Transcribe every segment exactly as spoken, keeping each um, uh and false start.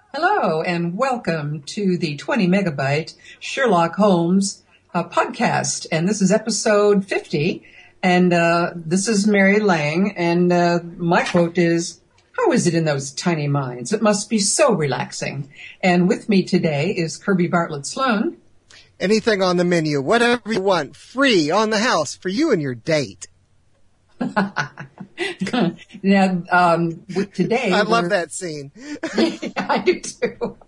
Hello and welcome to the twenty megabyte Sherlock Holmes uh, podcast. And this is episode fifty. And uh, this is Mary Lang. And uh, my quote is, "How is it in those tiny minds? It must be so relaxing." And with me today is Kirby Bartlett Sloan. Anything on the menu, whatever you want, free on the house for you and your date. Now, um, with today, I love that scene. Yeah, I do too.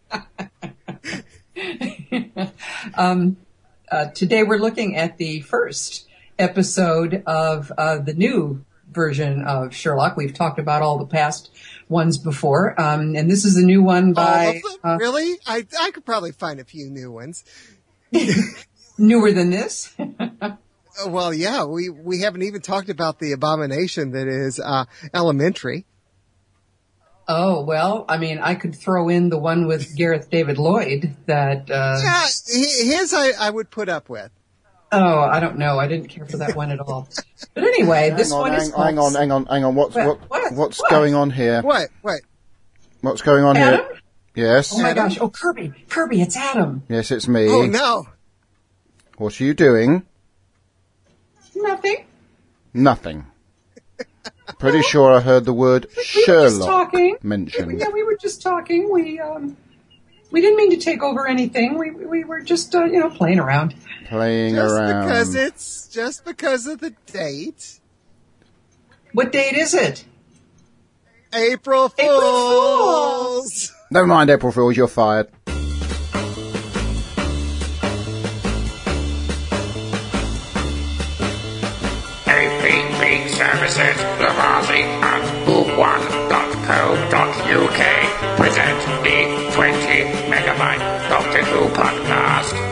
um, uh, today we're looking at the first episode of uh, the new version of Sherlock. We've talked about all the past ones before, um, and this is a new one by. All of them? Uh, really? I I could probably find a few new ones. Newer than this. Well, yeah, we, we haven't even talked about the abomination that is uh, Elementary. Oh, well, I mean, I could throw in the one with Gareth David Lloyd that... Uh, yeah, his I, I would put up with. Oh, I don't know. I didn't care for that one at all. But anyway, this on, one hang, is... Hang on, hang on, hang on. What's, what, what, what, what's what? going on here? What? What? What's going on Adam? here? Yes. Oh, my Adam? gosh. Oh, Kirby. Kirby, it's Adam. Yes, it's me. Oh, no. What are you doing? Nothing. Nothing. Pretty sure I heard the word We were just Sherlock talking. mentioned. Yeah, we were just talking. We um, we didn't mean to take over anything. We we were just uh, you know playing around. Playing Just around. because it's, just because of the date. What date is it? April Fools! April Fools! Never mind, April Fools, you're fired. A P P Services, Lavazzi and book one dot co dot U K present the twenty megabyte Doctor Who podcast.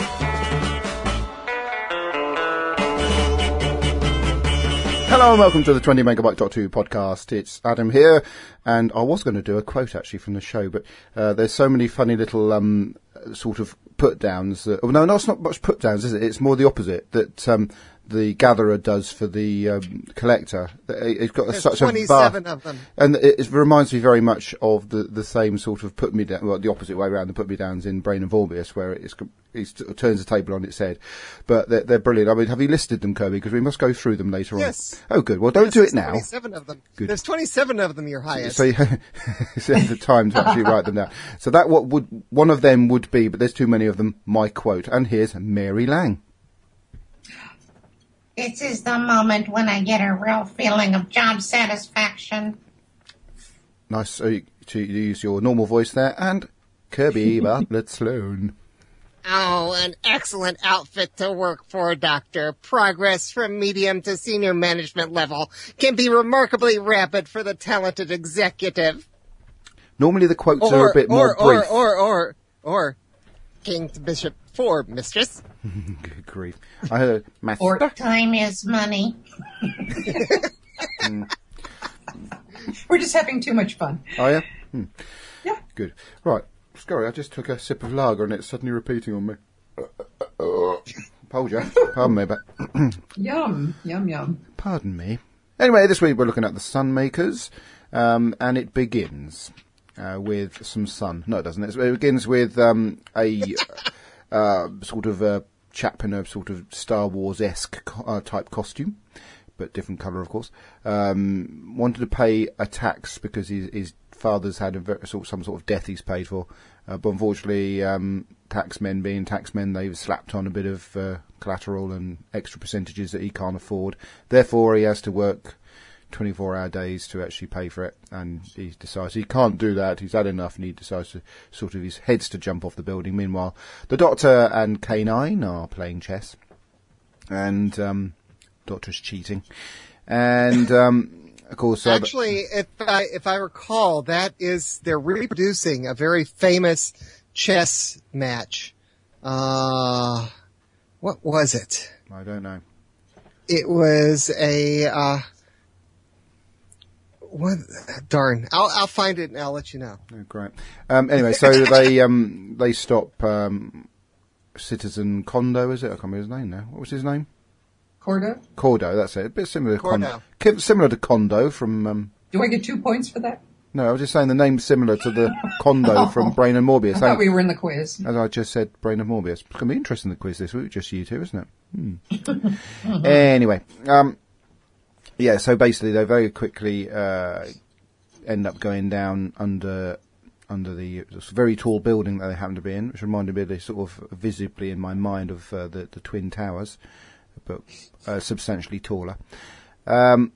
Hello and welcome to the twenty megabyte Doctor Who podcast. It's Adam here, and I was going to do a quote actually from the show, but uh, there's so many funny little um, sort of put downs. That, oh, no, no, it's not much put downs, is it? It's more the opposite that um, the gatherer does for the um, collector. It's got There's such twenty-seven a vast, of them. and it, it reminds me very much of the, the same sort of put me down, well, the opposite way around, the put me downs in Brain and Vorbius, where it's, it turns the table on its head. But they're, they're brilliant. I mean, have you listed them, Kirby? Because we must go through them later Yes. on. Oh, good. Well, don't Yes, do there's it now. twenty-seven of them. Good. There's twenty-seven of them, Your Highness. So you so you have the time to actually write them down. So that what would one of them would be, but there's too many of them. My quote, and here's Mary Lang. This is the moment when I get a real feeling of job satisfaction. Nice uh, to use your normal voice there, and Kirby Bartlett Sloan. Oh, an excellent outfit to work for, Doctor. Progress from medium to senior management level can be remarkably rapid for the talented executive. Normally the quotes Or, are a bit more or, brief. or, or, or, or, King to Bishop for Mistress. Good grief. I heard master. Or Time is money. Mm. we're just having too much fun. Oh, yeah? Hmm. Yeah. Good. Right. Sorry, I just took a sip of lager and it's suddenly repeating on me. Told you. Pardon me, but... Yum, yum, yum. Pardon me. Anyway, this week we're looking at the Sunmakers, um, and it begins uh, with some sun. No, it doesn't. It begins with um, a uh, sort of a chap in a sort of Star Wars-esque co- uh, type costume, but different colour, of course. Um, wanted to pay a tax because his, his father's had a ver- sort some sort of death he's paid for, uh, but unfortunately, um, taxmen being taxmen, they've slapped on a bit of uh, collateral and extra percentages that he can't afford. Therefore, he has to work twenty-four hour days to actually pay for it, and he decides he can't do that. He's had enough, and he decides to sort of his heads to jump off the building. Meanwhile, the Doctor and K nine are playing chess, and um, Doctor's cheating, and um, of course, uh, Actually, if I if I recall, that is they're reproducing a very famous chess match. Uh, what was it? I don't know. It was a uh, what? Darn! I'll I'll find it and I'll let you know. Oh, great. Um, anyway, so they um, they stop um, Citizen Kondo, is it? I can't remember his name now. What was his name? Cordo? Cordo, that's it. A bit similar to Cordo. Kondo. Ki- Similar to Kondo from... Um, Do I get two points for that? No, I was just saying the name's similar to the Kondo Oh. from Brain and Morbius. I thought we were in the quiz. As I just said, Brain and Morbius. It's going to be interesting, the quiz this week, just you two, isn't it? Hmm. Anyway, um, yeah, so basically they very quickly uh, end up going down under under the very tall building that they happen to be in, which reminded me of the sort of visibly in my mind of uh, the, the Twin Towers, but uh, substantially taller. Um,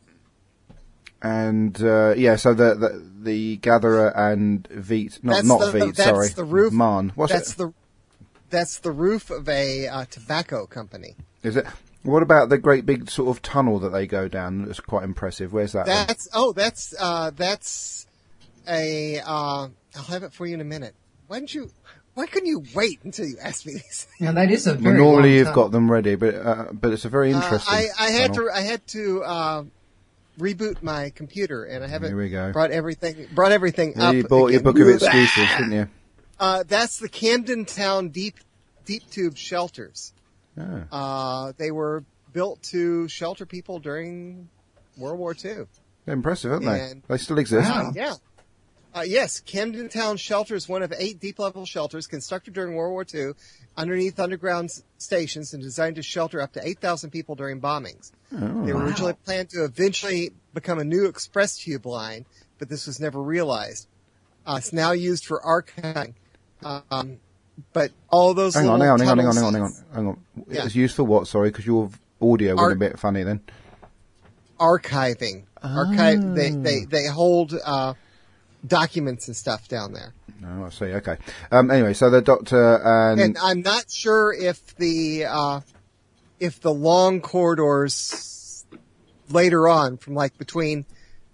and uh, yeah, so the, the the Gatherer and Veet, not That's not the- Veet, that's sorry, the roof- Marn. What's That's it? the that's the roof of a uh, tobacco company. Is it? What about the great big sort of tunnel that they go down? That's quite impressive. Where's that? one? That's oh, that's uh, that's a. Uh, I'll have it for you in a minute. Why didn't you? Why couldn't you wait until you asked me these? Yeah, that is a Well, very normally long you've time. got them ready, but uh, but it's a very Uh, interesting. I, I had tunnel. to I had to uh, reboot my computer, and I haven't Here we go. brought everything brought everything Yeah, up. you bought your again. book of excuses, didn't you? Uh, that's the Camden Town deep deep tube shelters. Ah. Uh, they were built to shelter people during World War Two. They're impressive, aren't they? And- They still exist. Wow. Yeah. Uh, yes, Camden Town Shelter is one of eight deep-level shelters constructed during World War Two underneath underground s- stations and designed to shelter up to eight thousand people during bombings. Oh. They were Wow. originally planned to eventually become a new express tube line, but this was never realized. Uh, it's now used for archiving. Um, but all those Hang on, little hang on, hang on, hang on, hang on, tunnels- hang on. Hang Yeah. on. It's used for what? Sorry, because your audio went Ar- a bit funny then. Archiving. Archive. They, they, they hold, uh, documents and stuff down there. Oh, I see. Okay. Um, anyway, so the doctor and, And I'm not sure if the uh, if the long corridors later on, from like between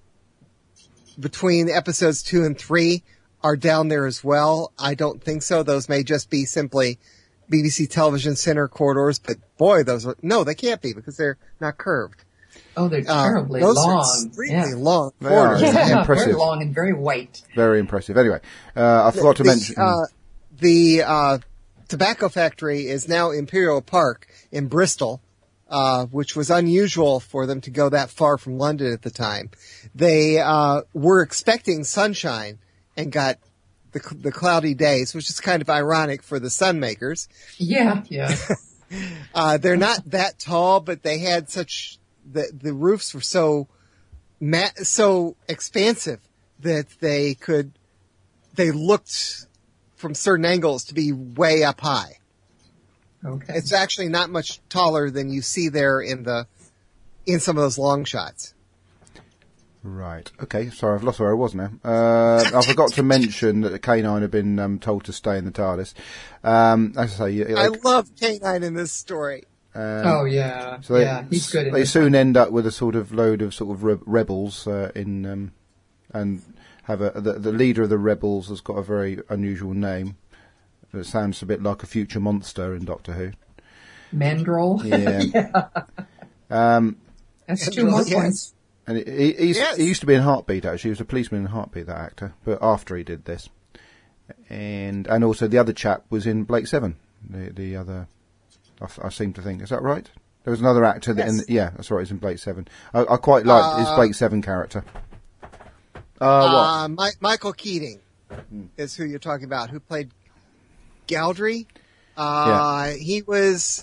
between episodes two and three, are down there as well. I don't think so. Those may just be simply B B C Television Center corridors. But boy, those are no, they can't be because they're not curved. Oh, they're Uh, terribly those are long. extremely Yeah. long They are. corridors. Yeah. Yeah, Impressive. very long and very white. very impressive. Anyway, uh, I forgot to the, mention. Uh, the uh, tobacco factory is now Imperial Park in Bristol, uh, which was unusual for them to go that far from London at the time. They uh, were expecting sunshine and got the, the cloudy days, which is kind of ironic for the Sunmakers. Yeah, yeah. Uh, they're not that tall, but they had such the the roofs were so ma- so expansive that they could they looked from certain angles to be way up high. Okay. It's actually not much taller than you see there in the in some of those long shots. Right. Okay. Sorry, I've lost where I was now. Uh, I forgot to mention that the K nine had been um, told to stay in the TARDIS. Um, as I say, you- I like, love K nine in this story. um, oh, yeah. So they, yeah, he's good in they this. soon end up with a sort of load of sort of re- rebels uh, in, um, and have a the, the leader of the rebels has got a very unusual name. It sounds a bit like a future monster in Doctor Who. Mandrel. Yeah. Um, That's two more Yes. points. and he, he's, Yes. he used to be in Heartbeat actually. He was a policeman in Heartbeat, that actor. But after he did this, and and also the other chap was in Blake Seven. The the other, I, f- I seem to think, is that right? There was another actor that, Yes. in, yeah, that's right. He's in Blake Seven. I, I quite liked his Uh, Blake Seven character. Uh, what? Uh, Mi- Michael Keating is who you're talking about, who played Galdry. Uh, he was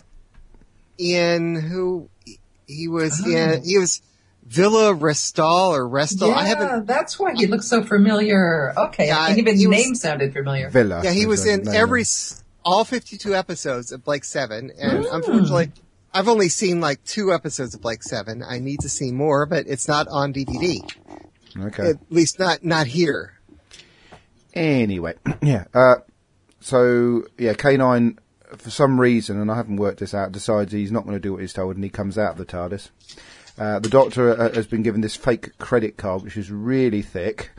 in who he was Oh. in. He was Villa Restal or Restal. Yeah, I haven't. that's why he looks so familiar. Okay, Yeah, and even he his was- name sounded familiar. Villa. Yeah, he was the in name every of- s- all fifty-two episodes of Blake Seven, and Mm. unfortunately, I've only seen like two episodes of Blake Seven. I need to see more, but it's not on D V D. Okay. At least not not here. Anyway, yeah. Uh, so yeah, K nine for some reason, and I haven't worked this out, decides he's not going to do what he's told, and he comes out of the TARDIS. Uh, the Doctor uh, has been given this fake credit card, which is really thick.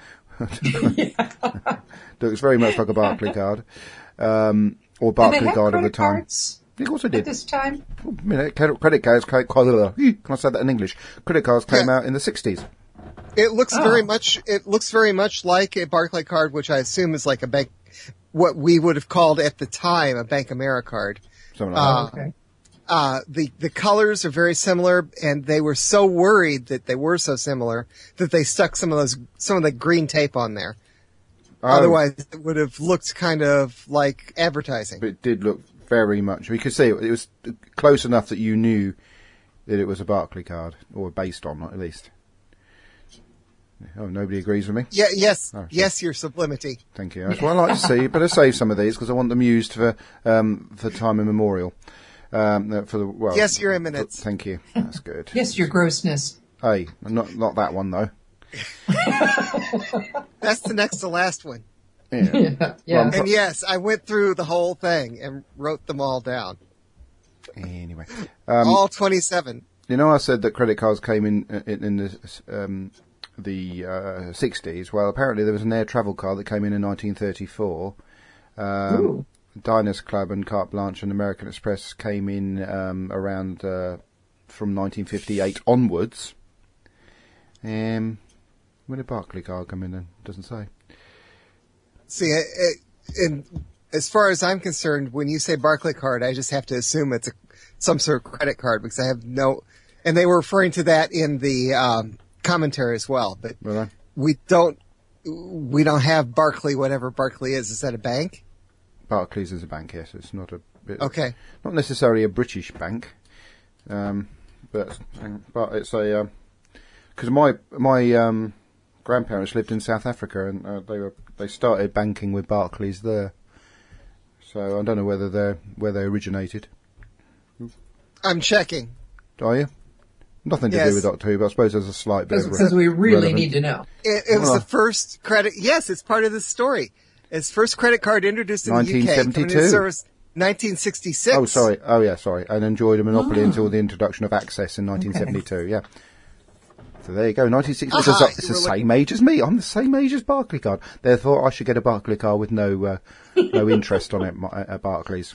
Looks very much like a Barclay card, um, or Did they Barclay have card at the credit time. cards Of course, I at did. this time? Oh, a minute, credit credit cards. Can I say that in English? Credit cards came Yeah. out in the sixties. It looks Oh. very much. It looks very much like a Barclay card, which I assume is like a bank, what we would have called at the time a Bank America card. Something like Uh, Okay. uh, the, the colors are very similar, and they were so worried that they were so similar that they stuck some of those, some of the green tape on there. Oh, Otherwise, it would have looked kind of like advertising. but it did look very much. We could see it, it was close enough that you knew that it was a Barclay card, or based on, at least. Oh, nobody agrees with me? Yeah, yes, Oh, sure. yes, your sublimity. Thank you. That's what I like to see. Better save some of these because I want them used for um, for time immemorial. Um, uh, for the well, Yes, your eminence. Thank you. That's good. Yes, your grossness. Hey, not not that one though. That's the next to last one. Yeah. Yeah. yeah. Well, And yes, I went through the whole thing and wrote them all down. Anyway, um, all twenty-seven. you know, I said that credit cards came in in, in the um, the uh, sixties. Well, apparently there was an air travel card that came in in nineteen thirty-four. Um, Ooh. Diners Club and Carte Blanche and American Express came in um, around uh, from nineteen fifty-eight onwards. Um, when did Barclay card come in then? Doesn't say. See, it, it, and as far as I'm concerned, when you say Barclay card, I just have to assume it's a, some sort of credit card because I have no, and they were referring to that in the um, commentary as well. But Were they? we don't, we don't have Barclay, whatever Barclay is. Is that a bank? Barclays is a bank, yes. It's not a bit, Okay. not necessarily a British bank, um, but but it's a because my my um, grandparents lived in South Africa and uh, they were they started banking with Barclays there. So I don't know whether they where they originated. I'm checking. Are you? Nothing to Yes. do with Doctor Who, but I suppose there's a slight bit of Because we really relevance. need to know. It, it was Oh. the first credit. Yes, it's part of the story. It's first credit card introduced in the U K. nineteen seventy-two. coming into service nineteen sixty-six. Oh, sorry. Oh, yeah, sorry. And enjoyed a monopoly until the introduction of Access in nineteen seventy-two. Yeah. So there you go. nineteen sixty. It's, Aha, the- it's you the were same age as me. I'm the same age as Barclay card. Therefore, I should get a Barclay card with no uh, no interest on it my- at Barclays.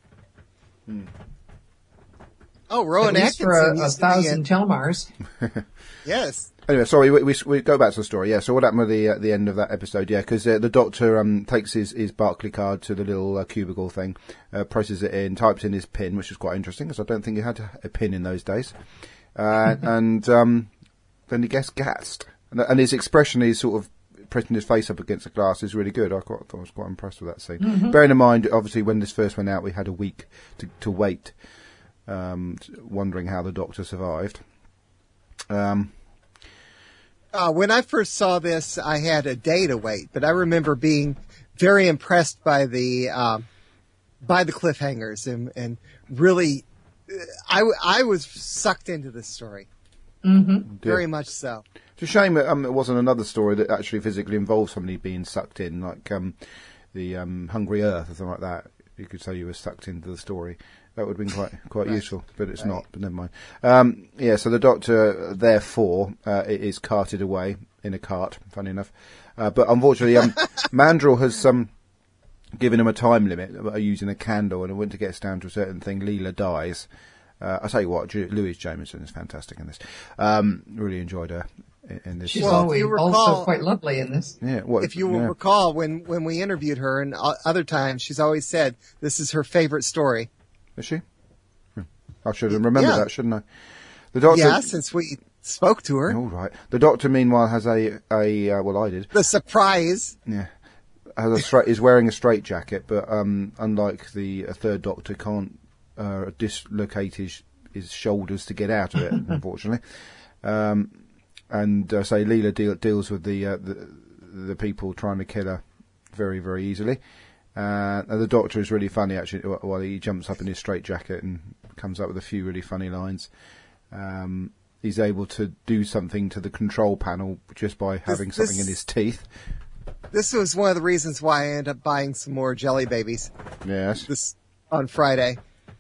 Oh, Rowan At least for Atkinson a, a used to be thousand in- Telmars. Yes. Anyway, sorry, we, we, we go back to the story. Yeah, so what happened with the uh, the end of that episode? Yeah, because uh, the Doctor um, takes his, his Barclay card to the little uh, cubicle thing, uh, presses it in, types in his PIN, which is quite interesting because I don't think you had a PIN in those days, uh, and um, then he gets gassed, and, and his expression, he's sort of pressing his face up against the glass, is really good. I, quite, I was quite impressed with that scene. Mm-hmm. Bearing in mind, obviously, when this first went out, we had a week to, to wait, um, wondering how the Doctor survived. Um. Uh, when I first saw this, I had a day to wait, but I remember being very impressed by the um, by the cliffhangers and and really, uh, I I was sucked into this story, Mm-hmm. very much so. It's a shame that um, it wasn't another story that actually physically involved somebody being sucked in, like um, the um, Hungry Earth or something like that. You could say you were sucked into the story. That would have been quite quite Right. useful, but it's Right. not. But never mind. Um, yeah, so the Doctor, therefore, uh, is carted away in a cart. Funny enough, uh, but unfortunately, um, Mandrill has um, given him a time limit uh, using a candle, and when it gets down to a certain thing, Leela dies. Uh, I tell you what, Ju- Louise Jameson is fantastic in this. Um, really enjoyed her in, in this. She's Well, if always you recall- also quite lovely in this. Yeah, what, If you will yeah. recall, when when we interviewed her and o- other times, she's always said this is her favorite story. Is she? Hmm. I should have remembered Yeah. that, shouldn't I? The Doctor. Yeah, since we spoke to her, All right. The Doctor, meanwhile, has a a uh, well, I did. the surprise. Yeah, has a straight. Is wearing a straight jacket, but um, unlike the uh, third Doctor, can't uh, dislocate his his shoulders to get out of it. Unfortunately, um, and uh, say Leela deal, deals with the, uh, the the people trying to kill her very very easily. Uh, and the Doctor is really funny actually while he jumps up in his straight jacket and comes up with a few really funny lines. Um, he's able to do something to the control panel just by having this- something in his teeth. This was one of the reasons why I ended up buying some more Jelly Babies Yes. this on Friday.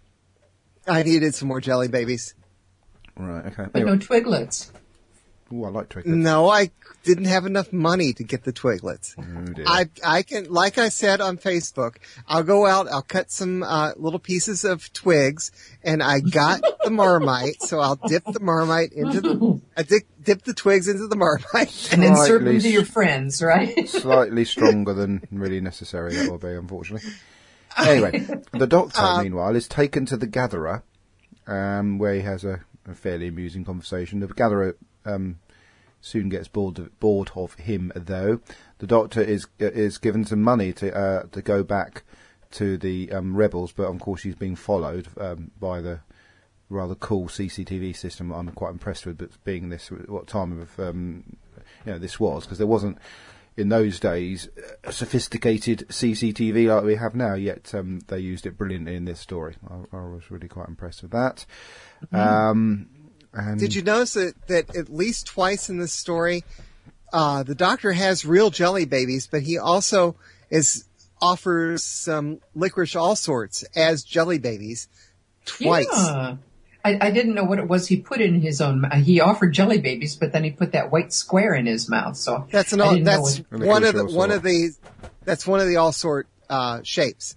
I needed some more Jelly Babies. Right, okay. But Anyway. no Twiglets. Ooh, I like Twiglets. No, I didn't have enough money to get the Twiglets. Oh, dear. I I can, like I said on Facebook, I'll go out, I'll cut some uh, little pieces of twigs, and I got the Marmite, so I'll dip the Marmite into the, I dip, dip the twigs into the Marmite. And insert Slightly them to s- your friends, right? Slightly stronger than really necessary, that will be, unfortunately. Anyway, the Doctor, Uh, meanwhile, is taken to the Gatherer um, where he has a, a fairly amusing conversation. The gatherer um, soon gets bored of, bored of him, though. The Doctor is is given some money to uh, to go back to the um, rebels, but of course he's being followed um, by the rather cool C C T V system that I'm quite impressed with, but being this, what time of um, you know this was, because there wasn't in those days a sophisticated C C T V like we have now, yet um, they used it brilliantly in this story. I, I was really quite impressed with that. Mm. Um, and Did you notice that, that at least twice in this story, uh, the Doctor has real jelly babies, but he also is offers some licorice all sorts as jelly babies twice. Yeah. I, I didn't know what it was he put in his own. Uh, he offered jelly babies, but then he put that white square in his mouth. So that's an all, that's one of the one of the that's one of the all sort uh, shapes.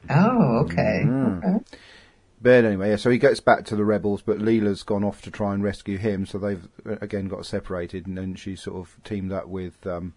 Oh, okay. Mm. okay. But anyway, yeah, so he gets back to the rebels, but Leela's gone off to try and rescue him. So they've again got separated, and then she's sort of teamed up with um,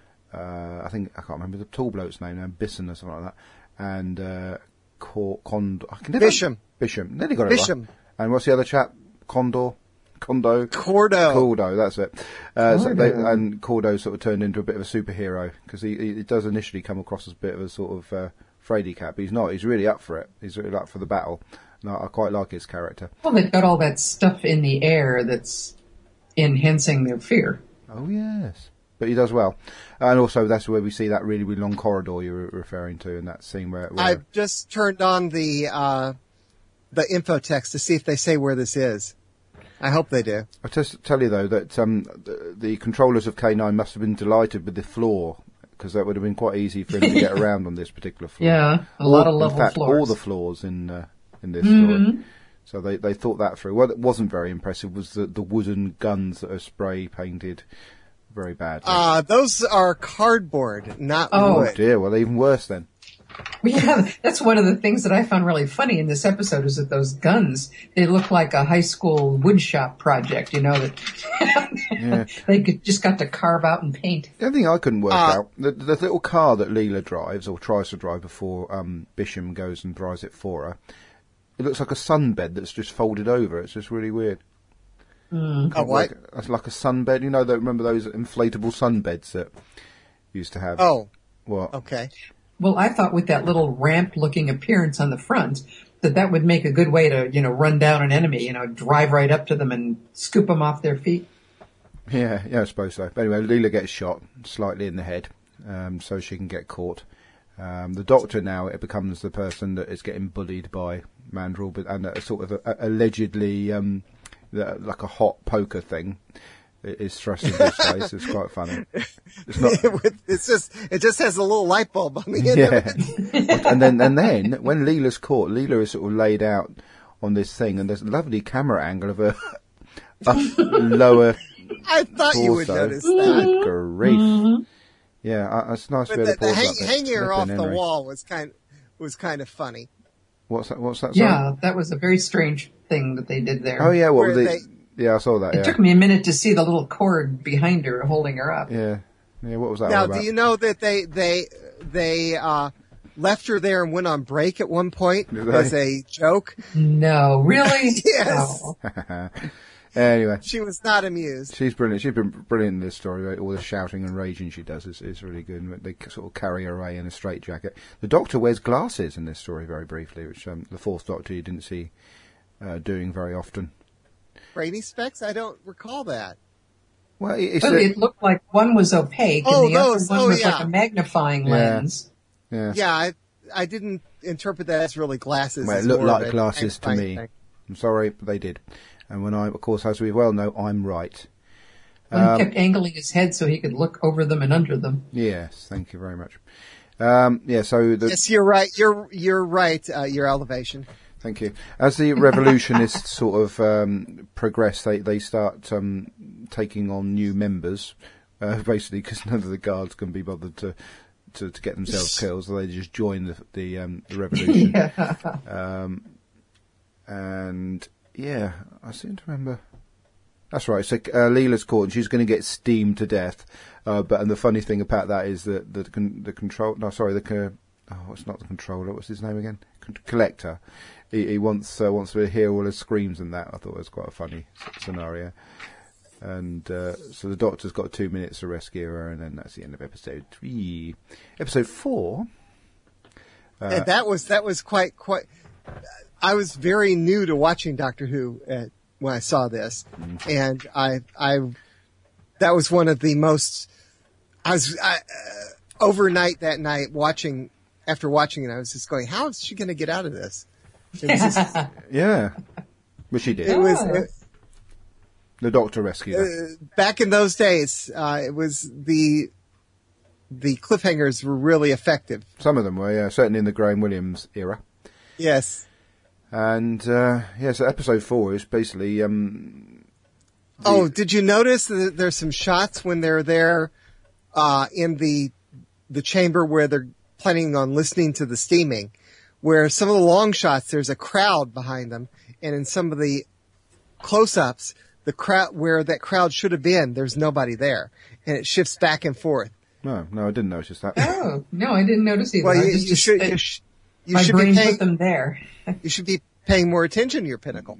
uh, I think I can't remember the tall bloke's name now, Bisson or something like that, and uh, Cor- Cond. I can never Bisham. Bisham. Nearly got it Bisham. right. And what's the other chap? Condor? Condo? Cordo. Cordo, that's it. Uh, so they, and Cordo sort of turned into a bit of a superhero, because he, he does initially come across as a bit of a sort of uh, fraidy cat, but he's not. He's really up for it. He's really up for the battle. And I, I quite like his character. Well, they've got all that stuff in the air that's enhancing their fear. Oh, yes. But he does well. And also, that's where we see that really, really long corridor you were referring to in that scene where... where I've just turned on the... Uh, the info text to see if they say where this is. I hope they do. I'll just tell you, though, that um, the, the controllers of K nine must have been delighted with the floor, because that would have been quite easy for him to get around on this particular floor. Yeah, a all, lot of level in fact, floors. all the floors in uh, in this mm-hmm. story. So they, they thought that through. What wasn't very impressive was the, the wooden guns that are spray painted very badly. Uh, those are cardboard, not Oh. wood. Oh, dear. Well, even worse then. Yeah, that's one of the things that I found really funny in this episode is that those guns, they look like a high school woodshop project, you know, that Yeah. they could, just got to carve out and paint. The only thing I couldn't work Uh, out, the, the little car that Leela drives, or tries to drive before um, Bisham goes and drives it for her, it looks like a sunbed that's just folded over. It's just really weird. Mm. A what? Like, it's like a sunbed. You know, the, remember those inflatable sunbeds that used to have? Oh, What? okay. Well, I thought with that little ramp-looking appearance on the front, that that would make a good way to, you know, run down an enemy, you know, drive right up to them and scoop them off their feet. Yeah, yeah, I suppose so. But anyway, Leela gets shot slightly in the head, um, so she can get caught. Um, the Doctor now, it becomes the person that is getting bullied by Mandrel, but and a sort of a, a, allegedly um, the, like a hot poker thing is thrust into his face. It's quite funny. It's not. It's just it just has a little light bulb on the end Yeah, of it. and then and then when Leela's caught, Leela is sort of laid out on this thing, and there's a lovely camera angle of her up lower. I thought you would torso. notice that. Good grief! Mm-hmm. Yeah, uh, it's nice to But be able the, to the pause hang, like that. hanging her off Flipping the Henry. wall was kind was kind of funny. What's that? What's that? Sorry? Yeah, that was a very strange thing that they did there. Oh yeah, what Where the? they- Yeah, I saw that. It Yeah, took me a minute to see the little cord behind her holding her up. yeah, yeah. What was that all Now, about? do you know that they they they uh, left her there and went on break at one point Did they? as a joke? No, really? Yes. No. Anyway, She was not amused. she's brilliant. She's been brilliant in this story. Right? All the shouting and raging she does is, is really good. And they sort of carry her away in a straitjacket. The Doctor wears glasses in this story very briefly, which um, the Fourth Doctor you didn't see uh, doing very often. Brady specs? I don't recall that. Well, it- it's But a- it looked like one was opaque Oh, and the those. other one Oh, was yeah. like a magnifying Yeah. lens. yeah. Yeah, I I didn't interpret that as really glasses. Well, it as looked more of like a glasses to magnifying me. thing. I'm sorry, but they did. And when I, of course, as we well know, I'm right. One Um, kept angling his head so he could look over them and under them. Yes, thank you very much. Um, yeah, so the, Yes, you're right. You're you're right. Uh, your elevation. Thank you. As the revolutionists sort of um, progress, they they start um, taking on new members, uh, basically because none of the guards can be bothered to to, to get themselves killed, so they just join the the, um, the revolution. Yeah. Um, and yeah, I seem to remember. That's right. So uh, Leela's caught, and she's going to get steamed to death. Uh, but and the funny thing about that is that the con- the control. No, sorry, the. Co- oh, it's not the controller. What's his name again? Con- Collector. He, he wants uh, wants to hear all his screams and that. I thought it was quite a funny s- scenario. And uh, so the Doctor's got two minutes to rescue her, and then that's the end of episode three. Episode four. Uh, and that was that was quite quite. I was very new to watching Doctor Who at, when I saw this, mm. and I I that was one of the most. I was I, uh, overnight that night watching. After watching it, I was just going, "How is she going to get out of this?" It was just, yeah, but she did. It was. It, The Doctor rescued her. Uh, back in those days, uh, it was the the cliffhangers were really effective. Some of them were, yeah, certainly in the Graham Williams era. Yes. And uh, yeah, so episode four is basically. Um, the... Oh, did you notice that there's some shots when they're there uh, in the the chamber where they're planning on listening to the steaming, where some of the long shots there's a crowd behind them, and in some of the close-ups. The crowd where that crowd should have been, there's nobody there, and it shifts back and forth. No, no, I didn't notice that. Oh, no, I didn't notice either. Well, I you, just, you should. it, You, sh- you my should brain be paying, put them there. You should be paying more attention to your pinnacle.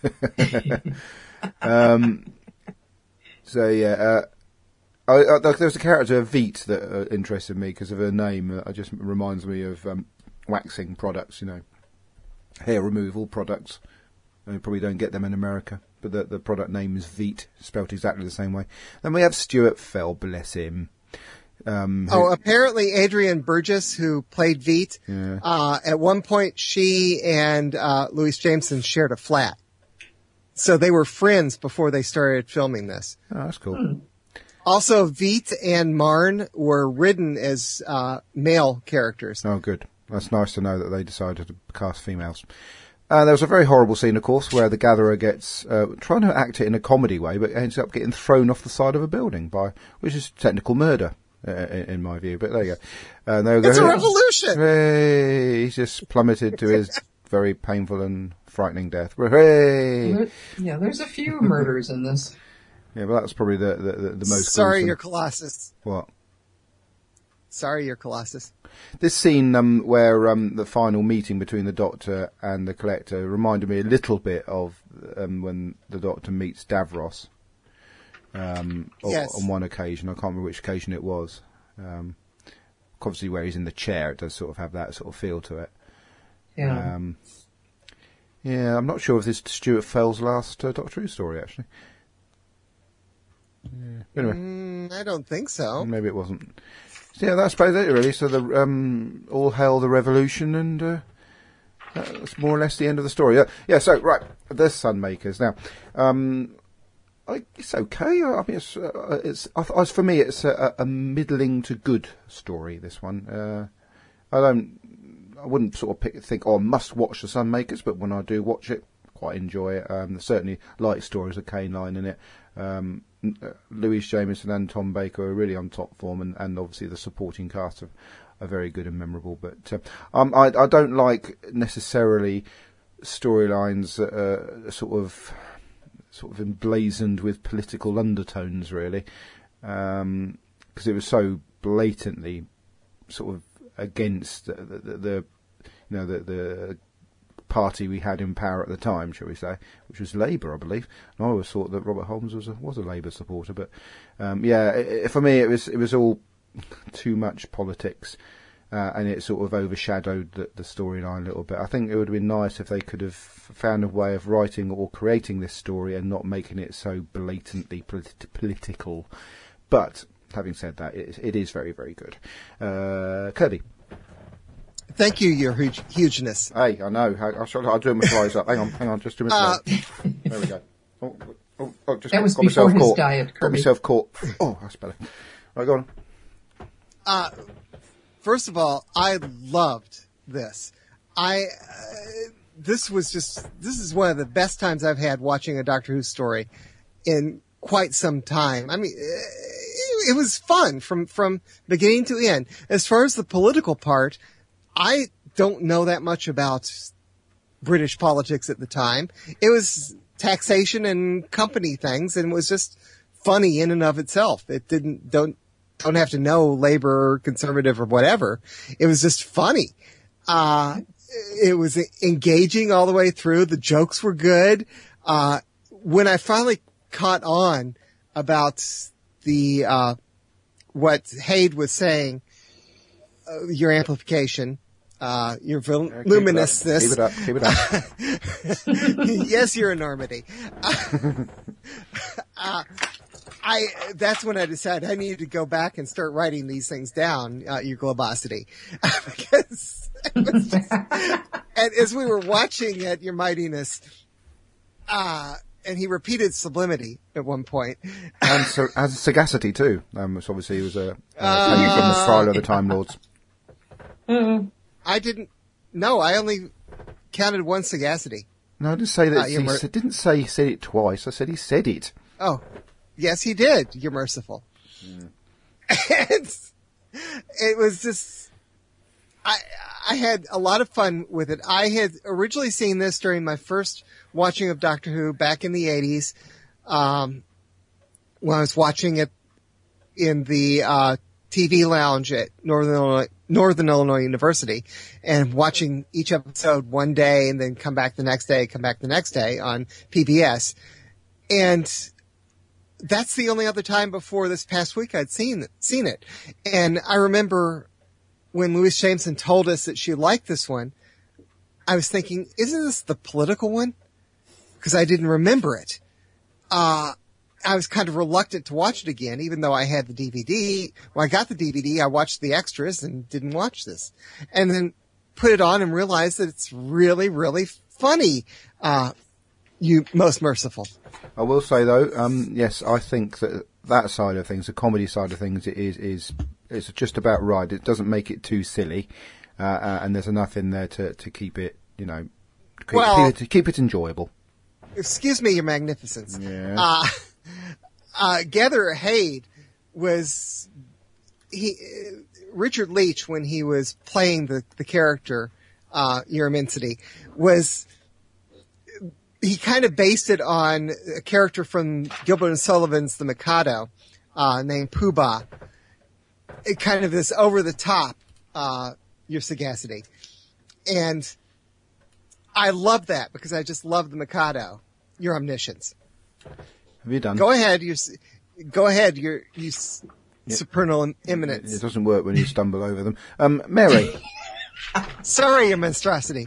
um. So yeah, uh, I, I, there's a character Veet that uh, interested me because of her name. Uh, it just reminds me of um, waxing products, you know, hair removal products. I probably don't get them in America. But the, the product name is Veet, spelt exactly the same way. Then we have Stuart Fell, bless him. Um, who, oh, apparently Adrian Burgess, who played Veet, yeah. uh, at one point she and uh, Louis Jameson shared a flat. So they were friends before they started filming this. Oh, that's cool. Hmm. Also, Veet and Marn were written as uh, male characters. Oh, good. That's nice to know that they decided to cast females. Uh, there was a very horrible scene, of course, where the Gatherer gets uh, trying to act it in a comedy way, but ends up getting thrown off the side of a building by, which is technical murder, uh, in, in my view. But there you go. Uh, they it's go, a revolution. Hooray! He's just plummeted to his very painful and frightening death. Hooray! Yeah, there's a few murders in this. Yeah, but that's probably the the, the, the most. Sorry, gruesome. you're Colossus. What? Sorry, you're Colossus. This scene um, where um, the final meeting between the Doctor and the Collector reminded me a little bit of um, when the Doctor meets Davros um, yes. on one occasion. I can't remember which occasion it was. Um, obviously, where he's in the chair, it does sort of have that sort of feel to it. Yeah. Um, yeah, I'm not sure if this is Stuart Fell's last uh, Doctor Who story, actually. Yeah. Anyway, mm, I don't think so. Maybe it wasn't. So yeah, that's about it really. So the um, all hail the revolution, and uh, that's more or less the end of the story. Yeah, yeah. So right, the Sunmakers. Now, um, I, it's okay. I mean, it's uh, it's as for me, it's a, a middling to good story. This one, uh, I don't, I wouldn't sort of pick, think, oh, I must watch the Sunmakers, but when I do watch it, quite enjoy it. Um, certainly like stories of Kane Line in it. Um, Louis Jameson and Tom Baker are really on top form, and, and obviously the supporting cast are, are very good and memorable. But uh, um, I, I don't like necessarily storylines that are sort of sort of emblazoned with political undertones, really, because um, it was so blatantly sort of against the, the, the you know the the. party we had in power at the time, shall we say, which was Labour, I believe. And I always thought that Robert Holmes was a, was a Labour supporter, but um, yeah, it, it, for me it was it was all too much politics, uh, and it sort of overshadowed the, the storyline a little bit. I think it would have been nice if they could have found a way of writing or creating this story and not making it so blatantly polit- political. But having said that, it, it is very, very good. Uh, Kirby. Thank you, your huge, hugeness. Hey, I know. I'll, I'll, I'll do my flies up. Hang on, hang on, just do my Uh, flies. There we go. Oh, oh, oh, just That was got before myself his caught. diet, Got Kirby. myself caught. Oh, that's better. Right, go on. Uh, first of all, I loved this. I, uh, this was just, this is one of the best times I've had watching a Doctor Who story in quite some time. I mean, it, it was fun from, from beginning to end. As far as the political part, I don't know that much about British politics at the time. It was taxation and company things, and it was just funny in and of itself. It didn't, don't, don't have to know labor or conservative or whatever. It was just funny. Uh, it was engaging all the way through. The jokes were good. Uh, when I finally caught on about the, uh, what Haid was saying, uh, your amplification, uh, your vol- yeah, luminousness. Keep it up. Keep it up. Keep it up. Yes, your enormity. uh, I, that's when I decided I needed to go back and start writing these things down, uh, your globosity. because, it was just, and as we were watching it, your mightiness, uh, and he repeated sublimity at one point. And so, as sagacity too, um, which obviously was a, uh, taken from the trial of the Time Lords. Mm. I didn't, no, I only counted one sagacity. No, I didn't say that, Uh, he you're mer- s- didn't say he said it twice, I said he said it. Oh, yes, he did. You're merciful. Mm. And it was just, I, I had a lot of fun with it. I had originally seen this during my first watching of Doctor Who back in the eighties, um, when I was watching it in the, uh, T V lounge at Northern Illinois, Northern Illinois University, and watching each episode one day and then come back the next day, come back the next day on P B S. And that's the only other time before this past week I'd seen seen it. And I remember when Louise Jameson told us that she liked this one, I was thinking, isn't this the political one? Because I didn't remember it. Uh, I was kind of reluctant to watch it again, even though I had the D V D. When I got the D V D, I watched the extras and didn't watch this. And then put it on and realized that it's really, really funny. Uh, you most merciful. I will say though, um, yes, I think that that side of things, the comedy side of things, is is is just about right. It doesn't make it too silly, uh, uh, and there's enough in there to, to keep it, you know, keep, Well- keep, it, keep it enjoyable. Excuse me, your magnificence. Yeah. Uh, uh, Gather Haid was, he, uh, Richard Leach, when he was playing the, the character, uh, Your Immensity, was, he kind of based it on a character from Gilbert and Sullivan's The Mikado, uh, named Pooh Bah. It kind of this over the top, uh, Your Sagacity. And I love that because I just love the Mikado, your omniscience. Have you done? Go ahead, you go ahead, your you s supernal eminence. It doesn't work when you stumble over them. Um, Mary. Sorry, your monstrosity.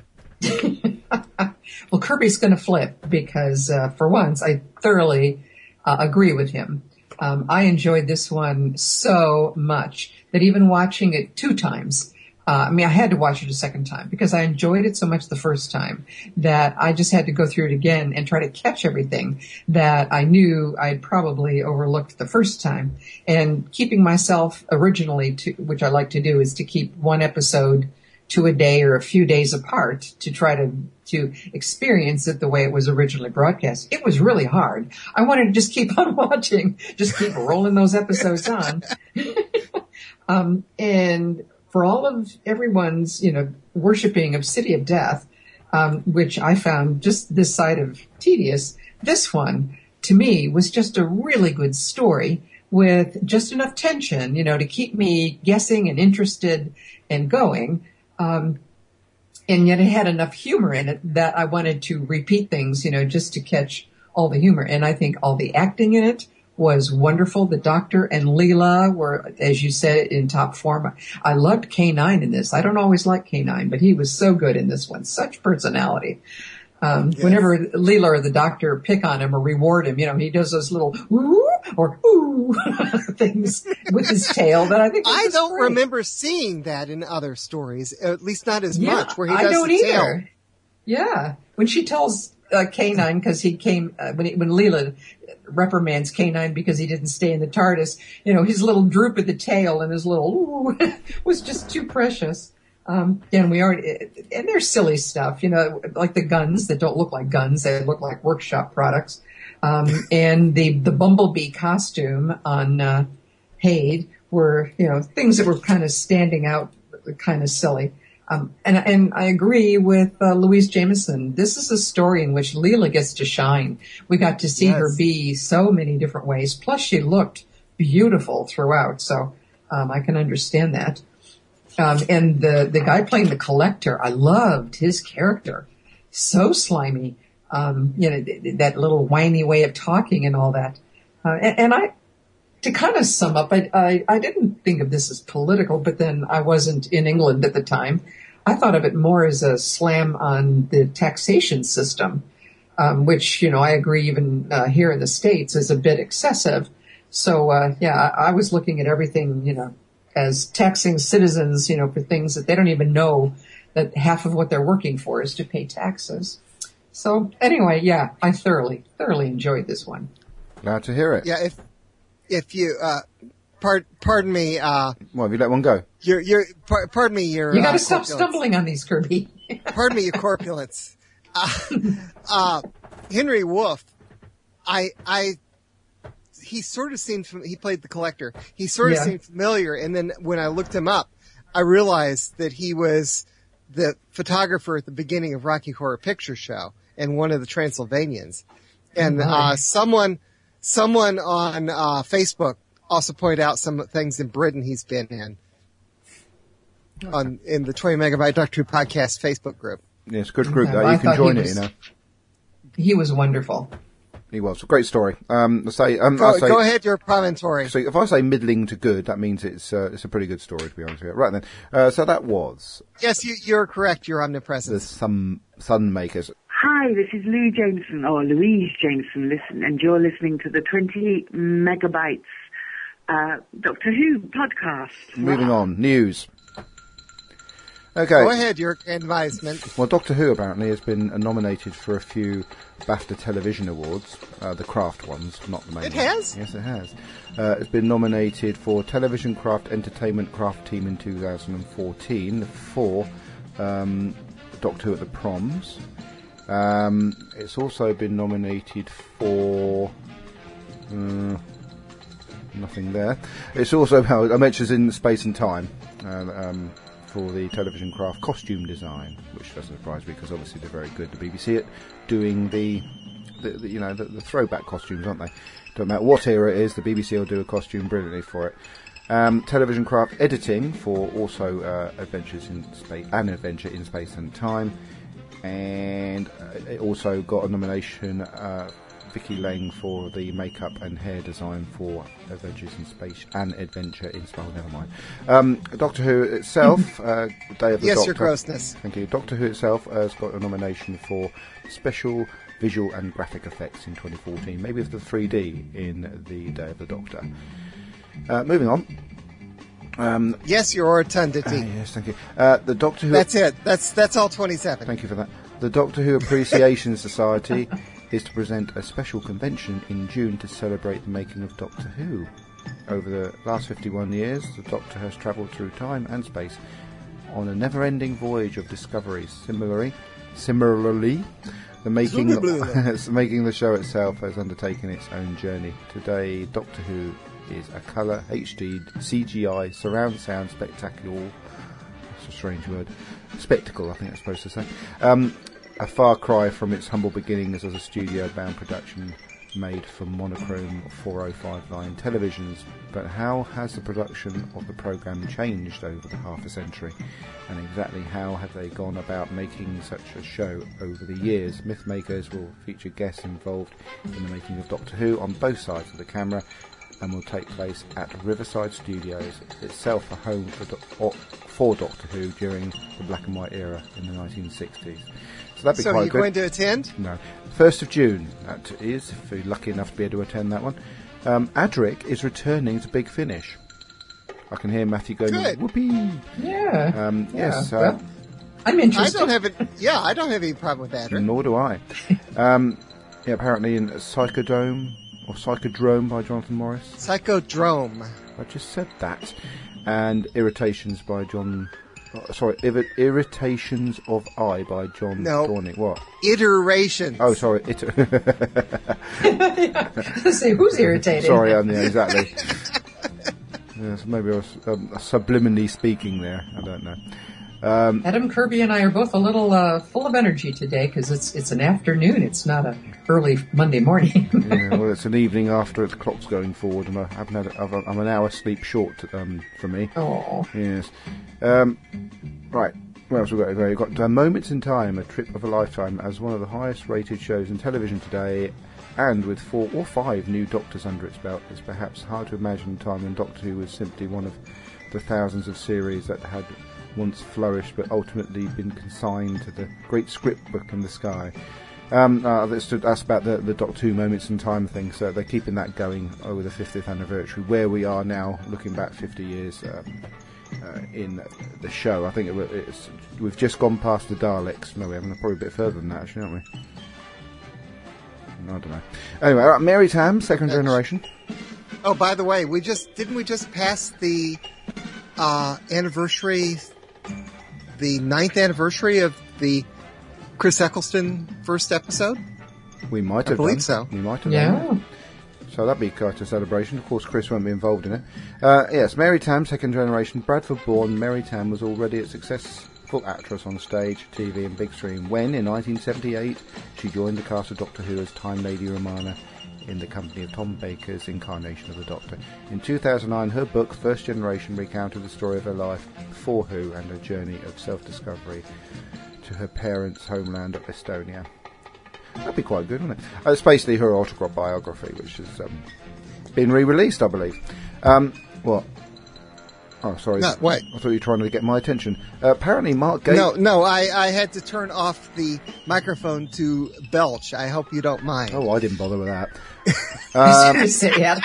Well, Kirby's going to flip because, uh, for once, I thoroughly uh, agree with him. Um, I enjoyed this one so much that even watching it two times, uh, I mean, I had to watch it a second time because I enjoyed it so much the first time that I just had to go through it again and try to catch everything that I knew I'd probably overlooked the first time. And keeping myself originally to, which I like to do, is to keep one episode to a day or a few days apart to try to, to experience it the way it was originally broadcast. It was really hard. I wanted to just keep on watching, just keep rolling those episodes on. um, and for all of everyone's, you know, worshiping of City of Death, um, which I found just this side of tedious, this one, to me, was just a really good story with just enough tension, you know, to keep me guessing and interested and going. Um, and yet it had enough humor in it that I wanted to repeat things, you know, just to catch all the humor. And I think all the acting in it was wonderful. The Doctor and Leela were, as you said, in top form. I loved K nine in this. I don't always like K nine, but he was so good in this one. Such personality. Um, yes. Whenever Leela or the Doctor pick on him or reward him, you know, he does those little ooh or ooh things with his tail that I think was I don't great. remember seeing that in other stories, at least not as yeah, much, where he does I don't the either. tail. Yeah. When she tells uh, K nine, because he came, uh, when, he, when Leela reprimands K nine because he didn't stay in the TARDIS, you know, his little droop of the tail and his little ooh was just too precious. Um, and we already, and there's silly stuff, you know, like the guns that don't look like guns. They look like workshop products. Um, and the, the bumblebee costume on, uh, Haid were, you know, things that were kind of standing out, kind of silly. Um, and, and I agree with, uh, Louise Jameson. This is a story in which Leela gets to shine. We got to see yes. her be so many different ways. Plus she looked beautiful throughout. So Um, I can understand that. Um, and the, the guy playing the collector, I loved his character. So slimy. Um, you know, th- th- that little whiny way of talking and all that. Uh, and, and I, to kind of sum up, I, I, I didn't think of this as political, but then I wasn't in England at the time. I thought of it more as a slam on the taxation system, um, which, you know, I agree even uh, here in the States is a bit excessive. So, uh, yeah, I, I was looking at everything, you know, as taxing citizens, you know, for things that they don't even know that half of what they're working for is to pay taxes. So anyway, yeah, I thoroughly, thoroughly enjoyed this one. Glad to hear it. Yeah, if if you uh, part, pardon me, uh, Well, have you let one go? your your par- pardon me, your You got to uh, stop corpulence. stumbling on these, Kirby. Pardon me, your corpulence. Uh, uh, Henry Wolf, I I he sort of seemed fam- he played the collector. He sort of Yeah. seemed familiar, and then when I looked him up, I realized that he was the photographer at the beginning of Rocky Horror Picture Show and one of the Transylvanians. And Right. uh, someone someone on uh, Facebook also pointed out some things in Britain he's been in on in the twenty Megabyte Doctor Who podcast Facebook group. Yes, good group Okay, though. well, You I can thought join he it, was- you know. He was wonderful. He was. Great story. Um, I say, um, Go, I say, go ahead, your promontory. So if I say middling to good, that means it's uh, it's a pretty good story, to be honest with you. Right then. Uh, so that was Yes, you, you're correct, your the omnipresence. Sun Sunmakers. Hi, this is Lou Jameson, or Louise Jameson, listen, and you're listening to the twenty megabytes uh, Doctor Who podcast. Moving on. News. Okay. Go ahead, your advisement. Well, Doctor Who apparently has been uh, nominated for a few BAFTA Television Awards, uh, the Craft ones, not the main It ones. has? Yes, it has. Uh, it's been nominated for Television Craft Entertainment Craft Team in two thousand fourteen for um, Doctor Who at the Proms. Um, it's also been nominated for... Uh, nothing there. It's also, well, I mentioned in Space and Time, um, um, for the Television Craft costume design, which doesn't surprise me because obviously they're very good. The B B C at doing the, the, the you know, the, the throwback costumes, aren't they? Don't matter what era it is, the B B C will do a costume brilliantly for it. Um, Television Craft editing for also uh, Adventures in Space, an Adventure in Space and Time, and uh, it also got a nomination. Uh, Vicky Lang for the makeup and hair design for Adventures in Space and Adventure in Space. Oh, never mind. Um, Doctor Who itself, uh, Day of the Yes, Doctor. your grossness. Thank you. Doctor Who itself uh, has got a nomination for special visual and graphic effects in twenty fourteen, maybe for the three D in the Day of the Doctor. Uh, moving on. Um, Yes, your ah, rotundity. yes, thank you. Uh, the Doctor Who. That's it. That's that's all twenty-seven. Thank you for that. The Doctor Who Appreciation Society is to present a special convention in June to celebrate the making of Doctor Who. Over the last fifty-one years, the Doctor has travelled through time and space on a never-ending voyage of discovery. Similarly, similarly, the making making the show itself has undertaken its own journey. Today, Doctor Who is a colour, H D, C G I, surround sound spectacle. That's a strange word. Spectacle, I think that's supposed to say. Um, a far cry from its humble beginnings as a studio-bound production made for monochrome four oh five line televisions. But how has the production of the programme changed over the half a century? And exactly how have they gone about making such a show over the years? Mythmakers will feature guests involved in the making of Doctor Who on both sides of the camera, and will take place at Riverside Studios, itself a home for, do- for Doctor Who during the black and white era in the nineteen sixties. So that'd be So quite you're good. going to attend? No. first of June, that is, if you're lucky enough to be able to attend that one. Um, Adric is returning to Big Finish. I can hear Matthew going, Good. whoopee. Yeah. Um, yeah. yes, uh, Well, I'm I interested. don't have it. Yeah, I don't have any problem with that. Right? Nor do I. um, yeah, apparently in Psychodome, or Psychodrome by Jonathan Morris. Psychodrome. I just said that. And Irritations by John... oh, sorry, Irri- Irritations of I by John No. Dornick. What? Iterations. Oh, sorry. It- Say, who's irritating? sorry, um, yeah, exactly. Yes, maybe I was um, subliminally speaking there. I don't know. Um, Adam Kirby and I are both a little uh, full of energy today because it's it's an afternoon. It's not a early Monday morning. yeah, well, it's an evening after the clock's going forward, and I haven't had. I've, I'm an hour sleep short um, for me. Oh, Yes. Um, right. What else we got? We've got uh, Moments in Time, a trip of a lifetime, as one of the highest-rated shows in television today, and with four or five new Doctors under its belt. It's perhaps hard to imagine a time when Doctor Who was simply one of the thousands of series that had once flourished but ultimately been consigned to the great script book in the sky. Um, uh, that's, that's about the, the Doctor Who Moments in Time thing, so they're keeping that going over the fiftieth anniversary, where we are now, looking back fifty years um, uh, in the show. I think it, it's, we've just gone past the Daleks. No, we haven't. Probably a bit further than that, actually, aren't we? I don't know. Anyway, right, Mary Tam, second generation. Oh, by the way, we just didn't we just pass the uh, anniversary, the ninth anniversary of the Chris Eccleston first episode? We might I have believe done. so. We might have yeah. done. So that'd be quite a celebration. Of course, Chris won't be involved in it. Uh, yes, Mary Tam, second generation, Bradford-born. Mary Tam was already a successful actress on stage, T V and big screen when, in nineteen seventy-eight, she joined the cast of Doctor Who as Time Lady Romana in the company of Tom Baker's incarnation of the Doctor. In two thousand nine, her book, First Generation, recounted the story of her life before Who and her journey of self-discovery to her parents' homeland of Estonia. That'd be quite good, wouldn't it? Uh, it's basically her autograph biography, which has um, been re-released, I believe. Um, what? Oh, sorry. No, wait. I thought you were trying to get my attention. Uh, apparently, Mark Gatiss... No, no, I, I had to turn off the microphone to belch. I hope you don't mind. Oh, I didn't bother with that. um, Say Adam.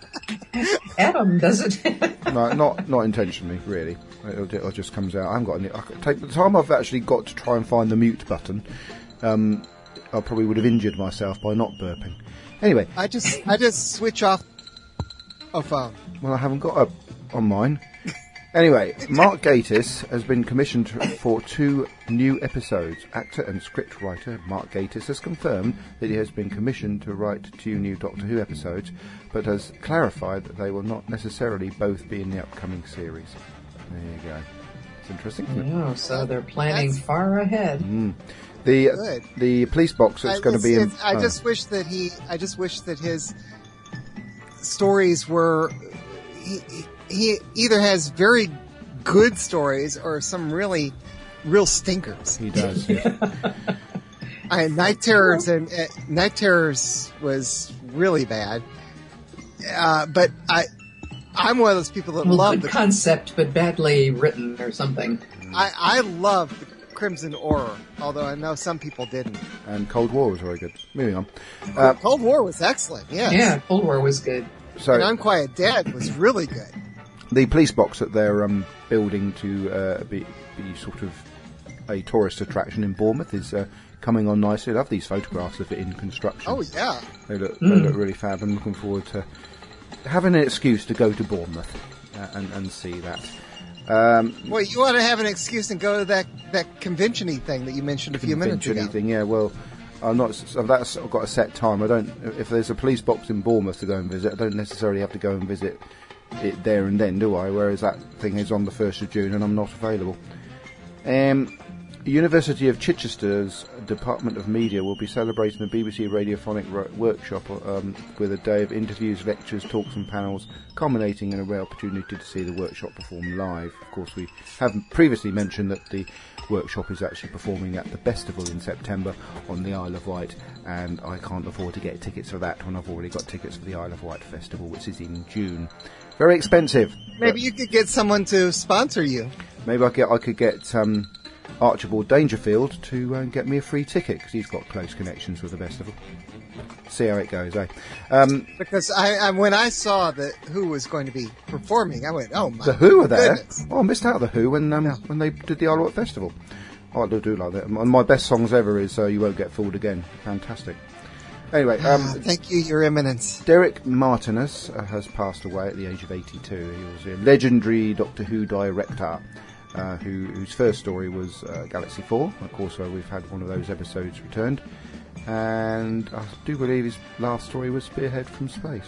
Adam does it. no, not not intentionally, really. It, it just comes out. I haven't got any... I could take the time I've actually got to try and find the mute button. Um, I probably would have injured myself by not burping. Anyway. I just I just switch off a phone. Well, I haven't got a on mine. Anyway, Mark Gatiss has been commissioned for two new episodes. Actor and scriptwriter Mark Gatiss has confirmed that he has been commissioned to write two new Doctor Who episodes, but has clarified that they will not necessarily both be in the upcoming series. There you go. It's interesting, isn't it? Oh, so they're planning That's- far ahead. Mm. The Good. the police box that's I, going to be in... it's- I oh. just wish that he. I just wish that his stories were. He, he either has very good stories or some really real stinkers. He does, yeah. I, Night Terrors and uh, Night Terrors was really bad. Uh, but I, I'm one of those people that Well, love good the. concept, but badly written or something. I, I love the Crimson Auror, although I know some people didn't. And Cold War was very good. Moving on. Uh, Cold War was excellent. Yes. Yeah, Cold War was good. so And Unquiet Dead was really good. the police box that they're um, building to uh, be, be sort of a tourist attraction in Bournemouth is uh, coming on nicely. I love these photographs of it in construction. Oh yeah. They look, Mm. they look really fab. I'm looking forward to having an excuse to go to Bournemouth uh, and, and see that. Um, Well, you want to have an excuse and go to that, that convention-y thing that you mentioned a few minutes ago. Anything, yeah. Well, I'm not. So that's I've got a set time. I don't. If there's a police box in Bournemouth to go and visit, I don't necessarily have to go and visit it there and then, do I? Whereas that thing is on the first of June, and I'm not available. Um, University of Chichester's Department of Media will be celebrating the B B C Radiophonic Ro- Workshop um, with a day of interviews, lectures, talks and panels, culminating in a rare opportunity to see the workshop perform live. Of course, we have previously mentioned that the workshop is actually performing at the Festival in September on the Isle of Wight, and I can't afford to get tickets for that when I've already got tickets for the Isle of Wight Festival, which is in June. Very expensive. Maybe you could get someone to sponsor you. Maybe I, get, I could get um, Archibald Dangerfield to uh, get me a free ticket, because he's got close connections with the festival. See how it goes, eh? Um, Because I, I, when I saw that who was going to be performing, I went, "Oh my!" the Who are there. goodness. Oh, I missed out the Who when um, when they did the Isle of Wight Festival. Oh, I do, do like that. And my best songs ever is uh, "You Won't Get Fooled Again." Fantastic. Anyway, um, Ah, thank you, Your Eminence. Derek Martinus uh, has passed away at the age of eighty-two. He was a legendary Doctor Who director, uh, who, whose first story was uh, Galaxy four. Of course, uh, we've had one of those episodes returned. And I do believe his last story was Spearhead from Space.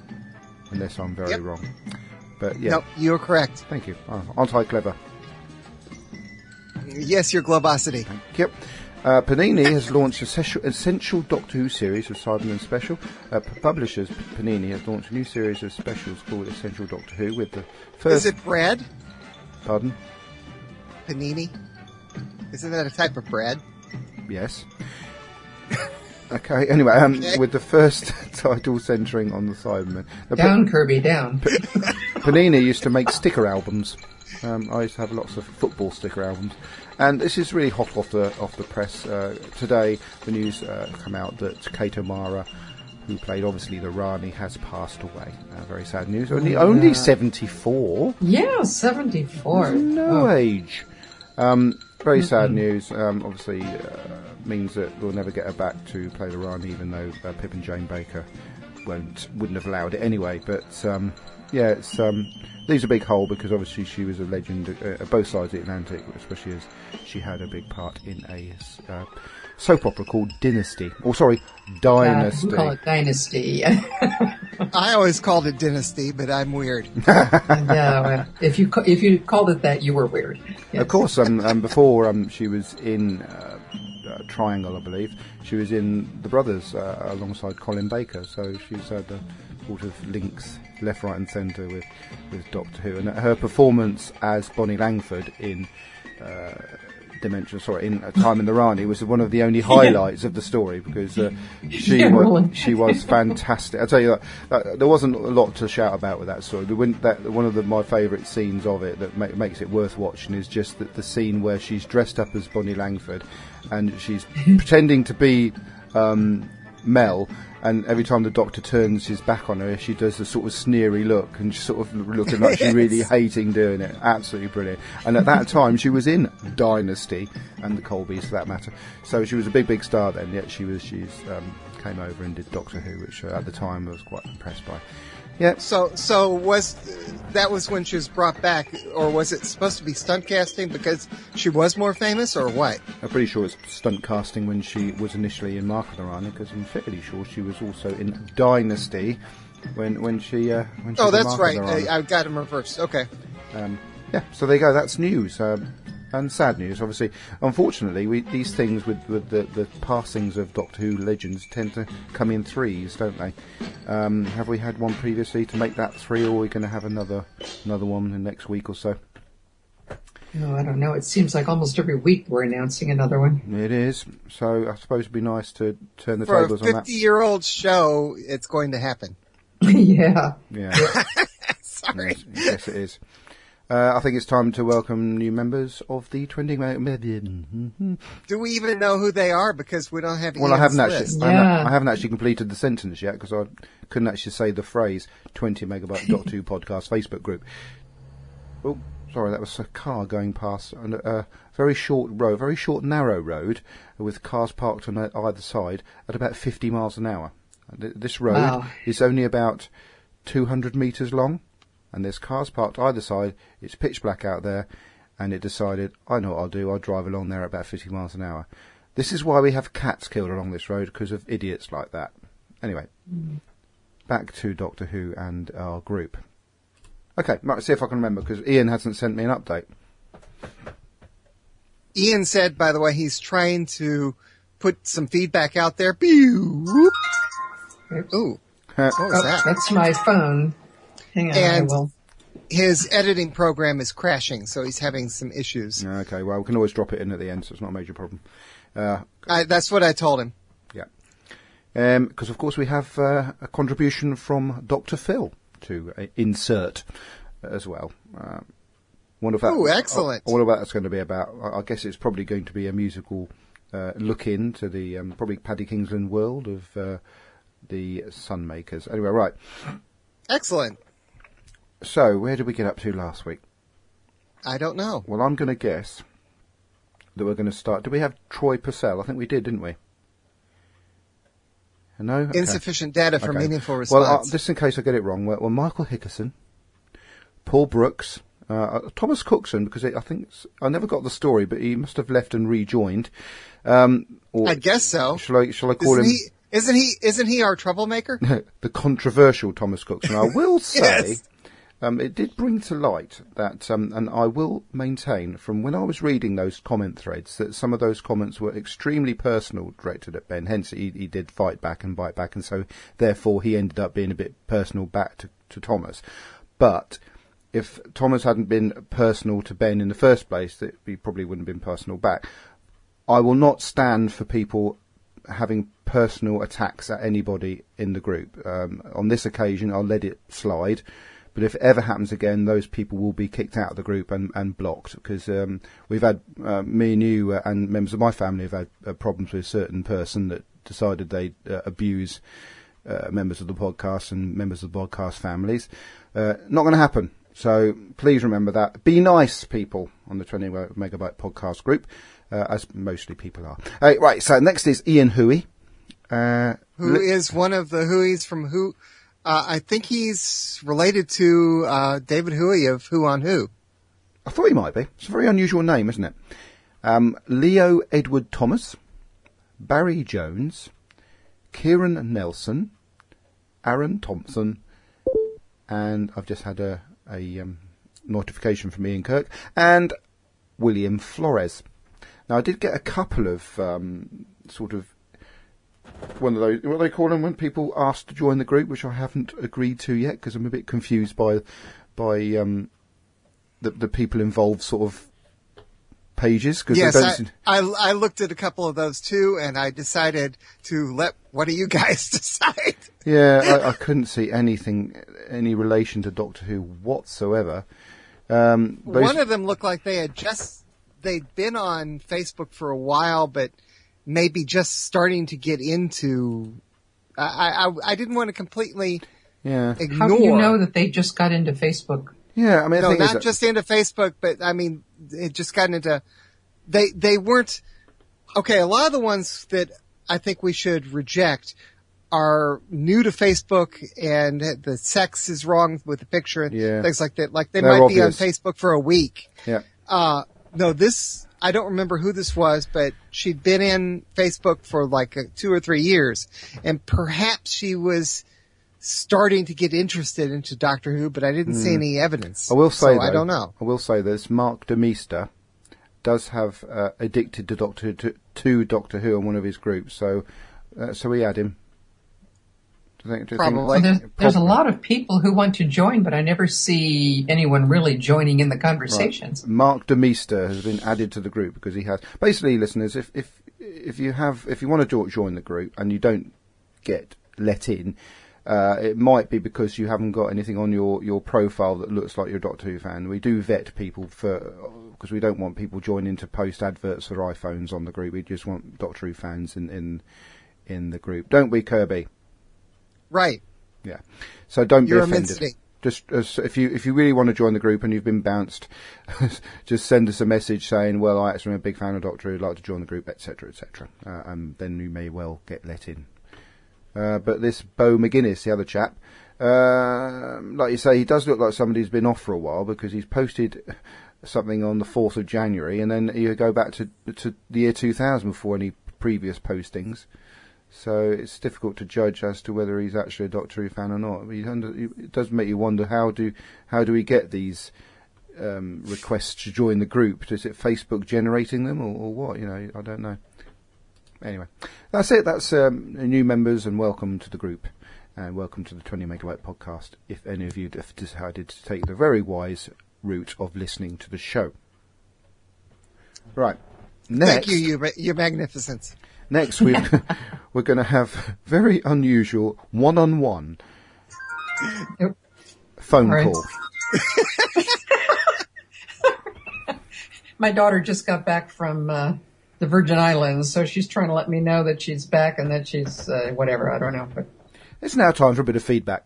Unless I'm very Yep. wrong. But yeah, Nope, you're correct. thank you. Oh, aren't I clever? Yes, your globosity. Yep. Uh, Panini has launched essential, essential Doctor Who series of Cybermen Special. Uh, p- publishers Panini has launched a new series of specials called Essential Doctor Who with the first... Is it bread? Pardon? Panini? Isn't that a type of bread? Yes. Okay, anyway, um, Okay. with the first title centering on the Cybermen. Now, Down, Kirby, down. Panini used to make sticker albums. Um, I used to have lots of football sticker albums, and this is really hot off the off the press. Uh, today, the news uh, come out that Kate O'Mara, who played obviously the Rani, has passed away. Uh, very sad news. Only only seventy-four. Yeah, seventy-four. No Oh. age. Um, very sad news. Um, obviously, uh, means that we'll never get her back to play the Rani, even though uh, Pip and Jane Baker won't wouldn't have allowed it anyway. But um, yeah, it's um, leaves a big hole because obviously she was a legend uh, at both sides of the Atlantic, especially as she had a big part in a uh, soap opera called Dynasty. Or sorry, Dynasty. Uh, we call it Dynasty. I always called it Dynasty, but I'm weird. Yeah, well, if you ca- if you called it that, you were weird. Yes. Of course, um, um, before um, she was in uh, uh, Triangle, I believe, she was in The Brothers uh, alongside Colin Baker, so she's had uh, sort of links left, right and centre with, with Doctor Who. And her performance as Bonnie Langford in uh, Dimension, sorry, in A Time in the Rani was one of the only highlights of the story because uh, she Yeah, was really. she was fantastic. I tell you, that, uh, there wasn't a lot to shout about with that story. The, win- that, one of the, my favourite scenes of it that ma- makes it worth watching is just that the scene where she's dressed up as Bonnie Langford and she's pretending to be um, Mel. And every time the Doctor turns his back on her, she does a sort of sneery look and she's sort of looking like she's really hating doing it. Absolutely brilliant. And at that time, she was in Dynasty and the Colbys, for that matter. So she was a big, big star then. Yet she was, she's um, came over and did Doctor Who, which uh, at the time I was quite impressed by. Yeah. So, so was that was when she was brought back, or was it supposed to be stunt casting because she was more famous, or what? I'm pretty sure it's stunt casting when she was initially in Mark of the Rani, because I'm fairly sure she was also in Dynasty when when she uh, when she Oh, was in that's Mark right. of the Rani. I, I got him reversed. Okay. Um, yeah, so there you go. That's news. Um, and sad news, obviously. Unfortunately, we, these things with, with the, the passings of Doctor Who legends tend to come in threes, don't they? Um, have we had one previously to make that three, or are we going to have another another one in the next week or so? Oh, I don't know. It seems like almost every week we're announcing another one. It is. So I suppose it'd be nice to turn the For a tables on that. fifty-year-old show, it's going to happen. Yeah. Yeah. Sorry. Yes, yes, it is. Uh, I think it's time to welcome new members of the twenty. Well, Do we even know who they are? Because we don't have. I Ian's haven't list. actually. I, Yeah. haven't, I haven't actually completed the sentence yet because I couldn't actually say the phrase twenty megabyte Doctor Who podcast Facebook group. Oh, sorry, that was a car going past on a, a very short road, very short narrow road with cars parked on either side at about fifty miles an hour. Th- This road Wow. is only about two hundred metres long. And there's cars parked either side, it's pitch black out there, and it decided, I know what I'll do, I'll drive along there at about fifty miles an hour. This is why we have cats killed along this road, because of idiots like that. Anyway, back to Doctor Who and our group. Okay, right, see if I can remember, because Ian hasn't sent me an update. Ian said, by the way, he's trying to put some feedback out there. Pew! Oops. Ooh, Uh, what was Oh, that? that's my phone. Hang on, And- I will. His editing program is crashing, so he's having some issues. okay, well, we can always drop it in at the end, so it's not a major problem. Uh, I, that's what I told him. Yeah. Because, of course, we have uh, a contribution from Doctor Phil to uh, insert as well. Um, what about, Ooh, excellent. What about that's going to be about? I I guess it's probably going to be a musical uh, look into the um, probably Paddy Kingsland world of uh, the Sunmakers. Anyway, right. Excellent. So, where did we get up to last week? I don't know. Well, I'm going to guess that we're going to start. Did we have Troy Purcell? I think we did, didn't we? No? Okay. Insufficient data for Okay. meaningful Well, response. uh, just in case I get it wrong, well, well Michael Hickerson, Paul Brooks, uh, uh, Thomas Cookson, because it, I think it's- I never got the story, but he must have left and rejoined. Um, or I guess so. Shall I? Shall I call Isn't him he? Isn't he? Isn't he our troublemaker? the controversial Thomas Cookson? I will say Yes. Um, it did bring to light that, um, and I will maintain from when I was reading those comment threads, that some of those comments were extremely personal, directed at Ben. Hence, he, he did fight back and bite back, and so therefore he ended up being a bit personal back to, to Thomas. But if Thomas hadn't been personal to Ben in the first place, that he probably wouldn't have been personal back. I will not stand for people having personal attacks at anybody in the group. Um, on this occasion, I'll let it slide. But if it ever happens again, those people will be kicked out of the group and, and blocked, because um, we've had, uh, me and you uh, and members of my family have had uh, problems with a certain person that decided they'd uh, abuse uh, members of the podcast and members of the podcast families. Uh, not going to happen. So please remember that. Be nice, people, on the twenty Megabyte podcast group, uh, as mostly people are. Uh, right, so next is Ian Huey. Uh, Who li- is one of the Hueys from Who... Uh, I think he's related to uh, David Huey of Who on Who. I thought he might be. It's a very unusual name, isn't it? Um, Leo Edward Thomas, Barry Jones, Kieran Nelson, Aaron Thompson, and I've just had a, a um, notification from Ian Kirk, and William Flores. Now, I did get a couple of um, sort of one of those, what do they call them when people ask to join the group, which I haven't agreed to yet because I'm a bit confused by by um, the the people involved sort of pages. Cause yes, they I, don't... I I looked at a couple of those too, and I decided to let one of you guys decide. Yeah, I, I couldn't see anything, any relation to Doctor Who whatsoever. Um, one of them looked like they had just they'd been on Facebook for a while, but maybe just starting to get into. I I, I didn't want to completely yeah. ignore. How do you know that they just got into Facebook? Yeah, I mean, no, the thing not is that... just into Facebook, but I mean, it just got into. They they weren't okay. A lot of the ones that I think we should reject are new to Facebook, and the sex is wrong with the picture and yeah. things like that. Like they They're might obvious. be on Facebook for a week. Yeah. Uh, no, this. I don't remember who this was, but she'd been in Facebook for like a, two or three years, and perhaps she was starting to get interested into Doctor Who, but I didn't mm. see any evidence. I will say, so though, I don't know. I will say this: Mark Demeester does have uh, addicted to Doctor to, to Doctor Who on one of his groups, so uh, so we add him. Do you think, do you Probably. So there's, think, there's a probably. lot of people who want to join, but I never see anyone really joining in the conversations. Right. Mark Demeester has been added to the group because he has. Basically, listeners, if if if you have if you want to join the group and you don't get let in, uh, it might be because you haven't got anything on your, your profile that looks like you're a Doctor Who fan. We do vet people for because we don't want people joining to post adverts for iPhones on the group. We just want Doctor Who fans in in, in the group, don't we, Kirby? Right. Yeah. So don't You're be offended. immensely. Just as, if you if you really want to join the group and you've been bounced, just send us a message saying, "Well, I actually am a big fan of Doctor Who, I'd like to join the group, et cetera, et cetera" Uh, and then you may well get let in. Uh, but this Bo McGuinness, the other chap, uh, like you say, he does look like somebody who's been off for a while because he's posted something on the fourth of January, and then you go back to to the year two thousand before any previous postings. So it's difficult to judge as to whether he's actually a Doctor Who fan or not. It does make you wonder how do how do we get these um, requests to join the group? Is it Facebook generating them or, or what? You know, I don't know. Anyway, that's it. That's um, new members and welcome to the group and welcome to the twenty Megabyte podcast. If any of you have decided to take the very wise route of listening to the show, right? Next, Thank you, you, you're magnificent. Next, we've, we're going to have very unusual one-on-one phone Right. call. My daughter just got back from uh, the Virgin Islands, so she's trying to let me know that she's back and that she's uh, whatever. I don't know. But It's now time for a bit of feedback.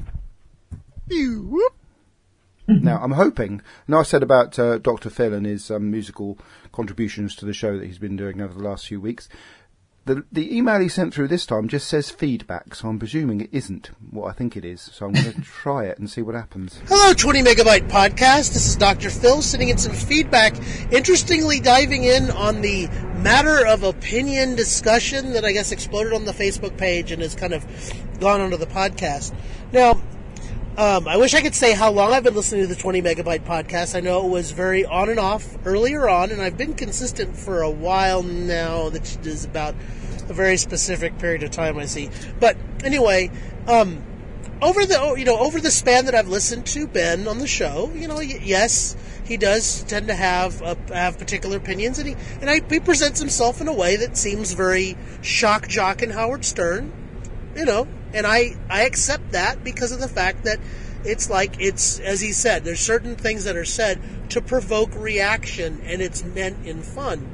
Now, I'm hoping, now I said about uh, Doctor Phil and his um, musical contributions to the show that he's been doing over the last few weeks. The, the email he sent through this time just says feedback, so I'm presuming it isn't what I think it is. So I'm going to try it and see what happens. Hello, twenty Megabyte Podcast. This is Doctor Phil sending in some feedback. Interestingly, diving in on the matter of opinion discussion that I guess exploded on the Facebook page and has kind of gone onto the podcast. Now, Um, I wish I could say how long I've been listening to the twenty Megabyte podcast. I know it was very on and off earlier on, and I've been consistent for a while now. That is about a very specific period of time, I see. But anyway, um, over the you know over the span that I've listened to Ben on the show, you know, y- yes, he does tend to have uh, have particular opinions, and he and I, he presents himself in a way that seems very shock jock and Howard Stern, you know. And I, I accept that because of the fact that it's like, it's, as he said, there's certain things that are said to provoke reaction, and it's meant in fun.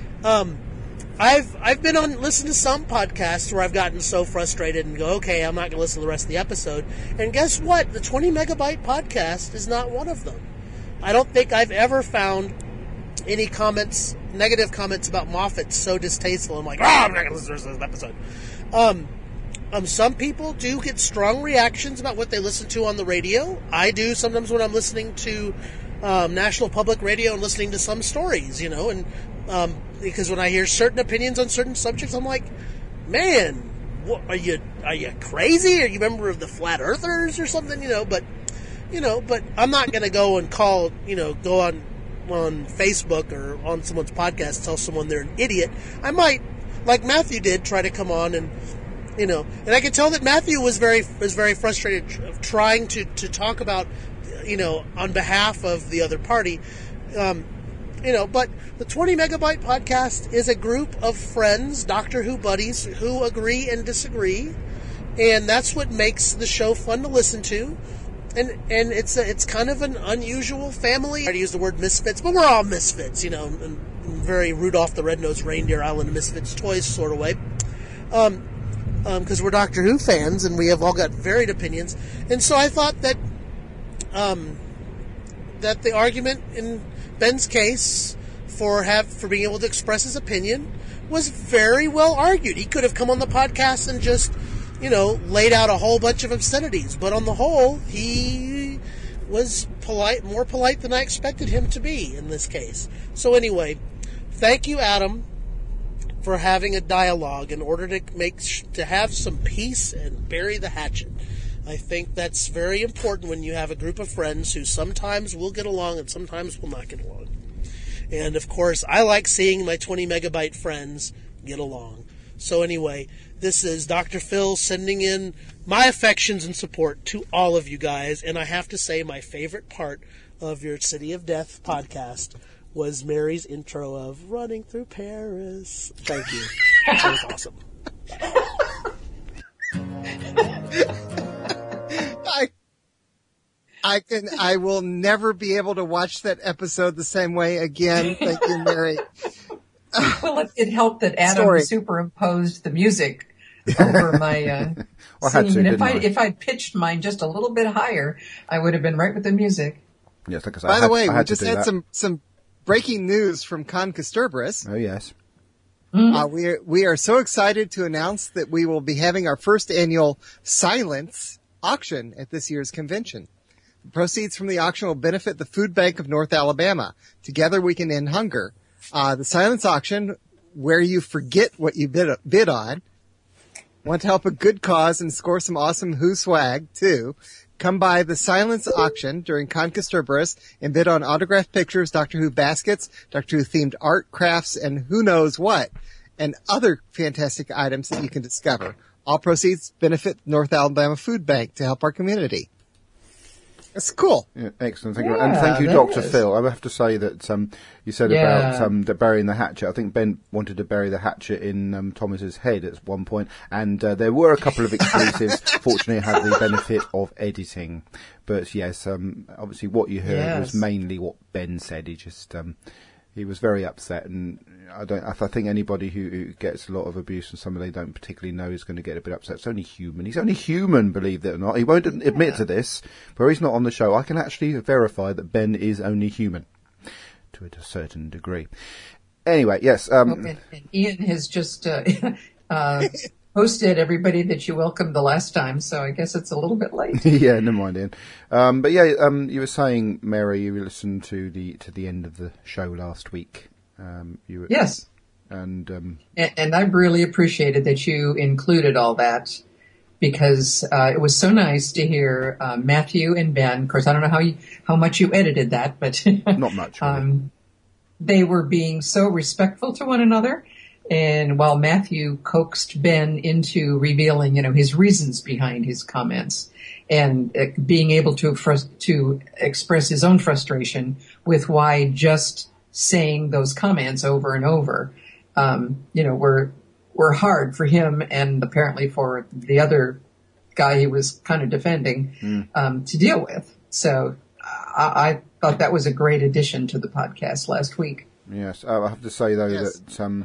Um, I've, I've been on, listened to some podcasts where I've gotten so frustrated and go, okay, I'm not going to listen to the rest of the episode. And guess what? The twenty Megabyte podcast is not one of them. I don't think I've ever found any comments, negative comments about Moffat so distasteful. I'm like, oh, I'm not going to listen to the rest of this episode. Um, Um, some people do get strong reactions about what they listen to on the radio. I do sometimes when I'm listening to um, National Public Radio and listening to some stories, you know, and um, because when I hear certain opinions on certain subjects, I'm like, man, what, are you are you crazy? Are you a member of the Flat Earthers or something? You know, but you know, but I'm not going to go and call, you know, go on on Facebook or on someone's podcast and tell someone they're an idiot. I might, like Matthew did, try to come on and. You know, and I could tell that Matthew was very was very frustrated trying to, to talk about, you know, on behalf of the other party. Um, you know, but the twenty Megabyte podcast is a group of friends, Doctor Who buddies, who agree and disagree. And that's what makes the show fun to listen to. And and it's a, it's kind of an unusual family. I use the word misfits, but we're all misfits, you know, in, in very Rudolph the Red-Nosed Reindeer Island Misfits toys sort of way. Um... Because um, we're Doctor Who fans and we have all got varied opinions, and so I thought that um, that the argument in Ben's case for have for being able to express his opinion was very well argued. He could have come on the podcast and just, you know, laid out a whole bunch of obscenities, but on the whole, he was polite, more polite than I expected him to be in this case. So anyway, thank you, Adam, for having a dialogue in order to make to have some peace and bury the hatchet. I think that's very important when you have a group of friends who sometimes will get along and sometimes will not get along. And of course, I like seeing my twenty Megabyte friends get along. So anyway, this is Doctor Phil sending in my affections and support to all of you guys. And I have to say, my favorite part of your City of Death podcast was Mary's intro of Running Through Paris. Thank you. That was awesome. I, I can, I will never be able to watch that episode the same way again. Thank you, Mary. Well, it, it helped that Adam Sorry. superimposed the music over my uh, Well, I had to, scene. If didn't I, I? if I'd pitched mine just a little bit higher, I would have been right with the music. Yes, like I said, By I the had, way, I we had to just do had that. some, some breaking news from Con Casterbarus. Oh, yes. Uh, we are, we are so excited to announce that we will be having our first annual Silence auction at this year's convention. The proceeds from the auction will benefit the Food Bank of North Alabama. Together we can end hunger. Uh, the Silence auction, where you forget what you bid, bid on. Want to help a good cause and score some awesome Who swag, too. Come by the Silence auction during Con Casterbarus and bid on autographed pictures, Doctor Who baskets, Doctor Who themed art, crafts, and who knows what, and other fantastic items that you can discover. All proceeds benefit North Alabama Food Bank to help our community. That's cool. Yeah, excellent. Thank you. Yeah, And thank you, that Doctor is. Phil. I have to say that um, you said Yeah. about um, the burying the hatchet. I think Ben wanted to bury the hatchet in um, Thomas's head at one point, and uh, there were a couple of exclusives. Fortunately, I had the benefit of editing. But yes, um, obviously what you heard Yes. was mainly what Ben said. He just um, he was very upset, and I don't. I think anybody who, who gets a lot of abuse from somebody they don't particularly know is going to get a bit upset. It's only human. He's only human, believe it or not. He won't admit to this, but he's not on the show. I can actually verify that Ben is only human to a certain degree. Anyway, yes. Um, And, and Ian has just uh, uh, posted everybody that you welcomed the last time, so I guess it's a little bit late. yeah, never mind, Ian. Um, but yeah, um, you were saying, Mary, you listened to the to the end of the show last week. Um, you were, Yes. and um, And, and I really appreciated that you included all that. because uh, it was so nice to hear uh, Matthew and Ben. Of course, I don't know how you, how much you edited that, but not much. Really. um, they were being so respectful to one another. And while Matthew coaxed Ben into revealing, you know, his reasons behind his comments and uh, being able to frus- to express his own frustration with why just saying those comments over and over, um, you know, were were hard for him and apparently for the other guy he was kind of defending mm. um, to deal with. So I, I thought that was a great addition to the podcast last week. Yes, I have to say though yes. that. Um,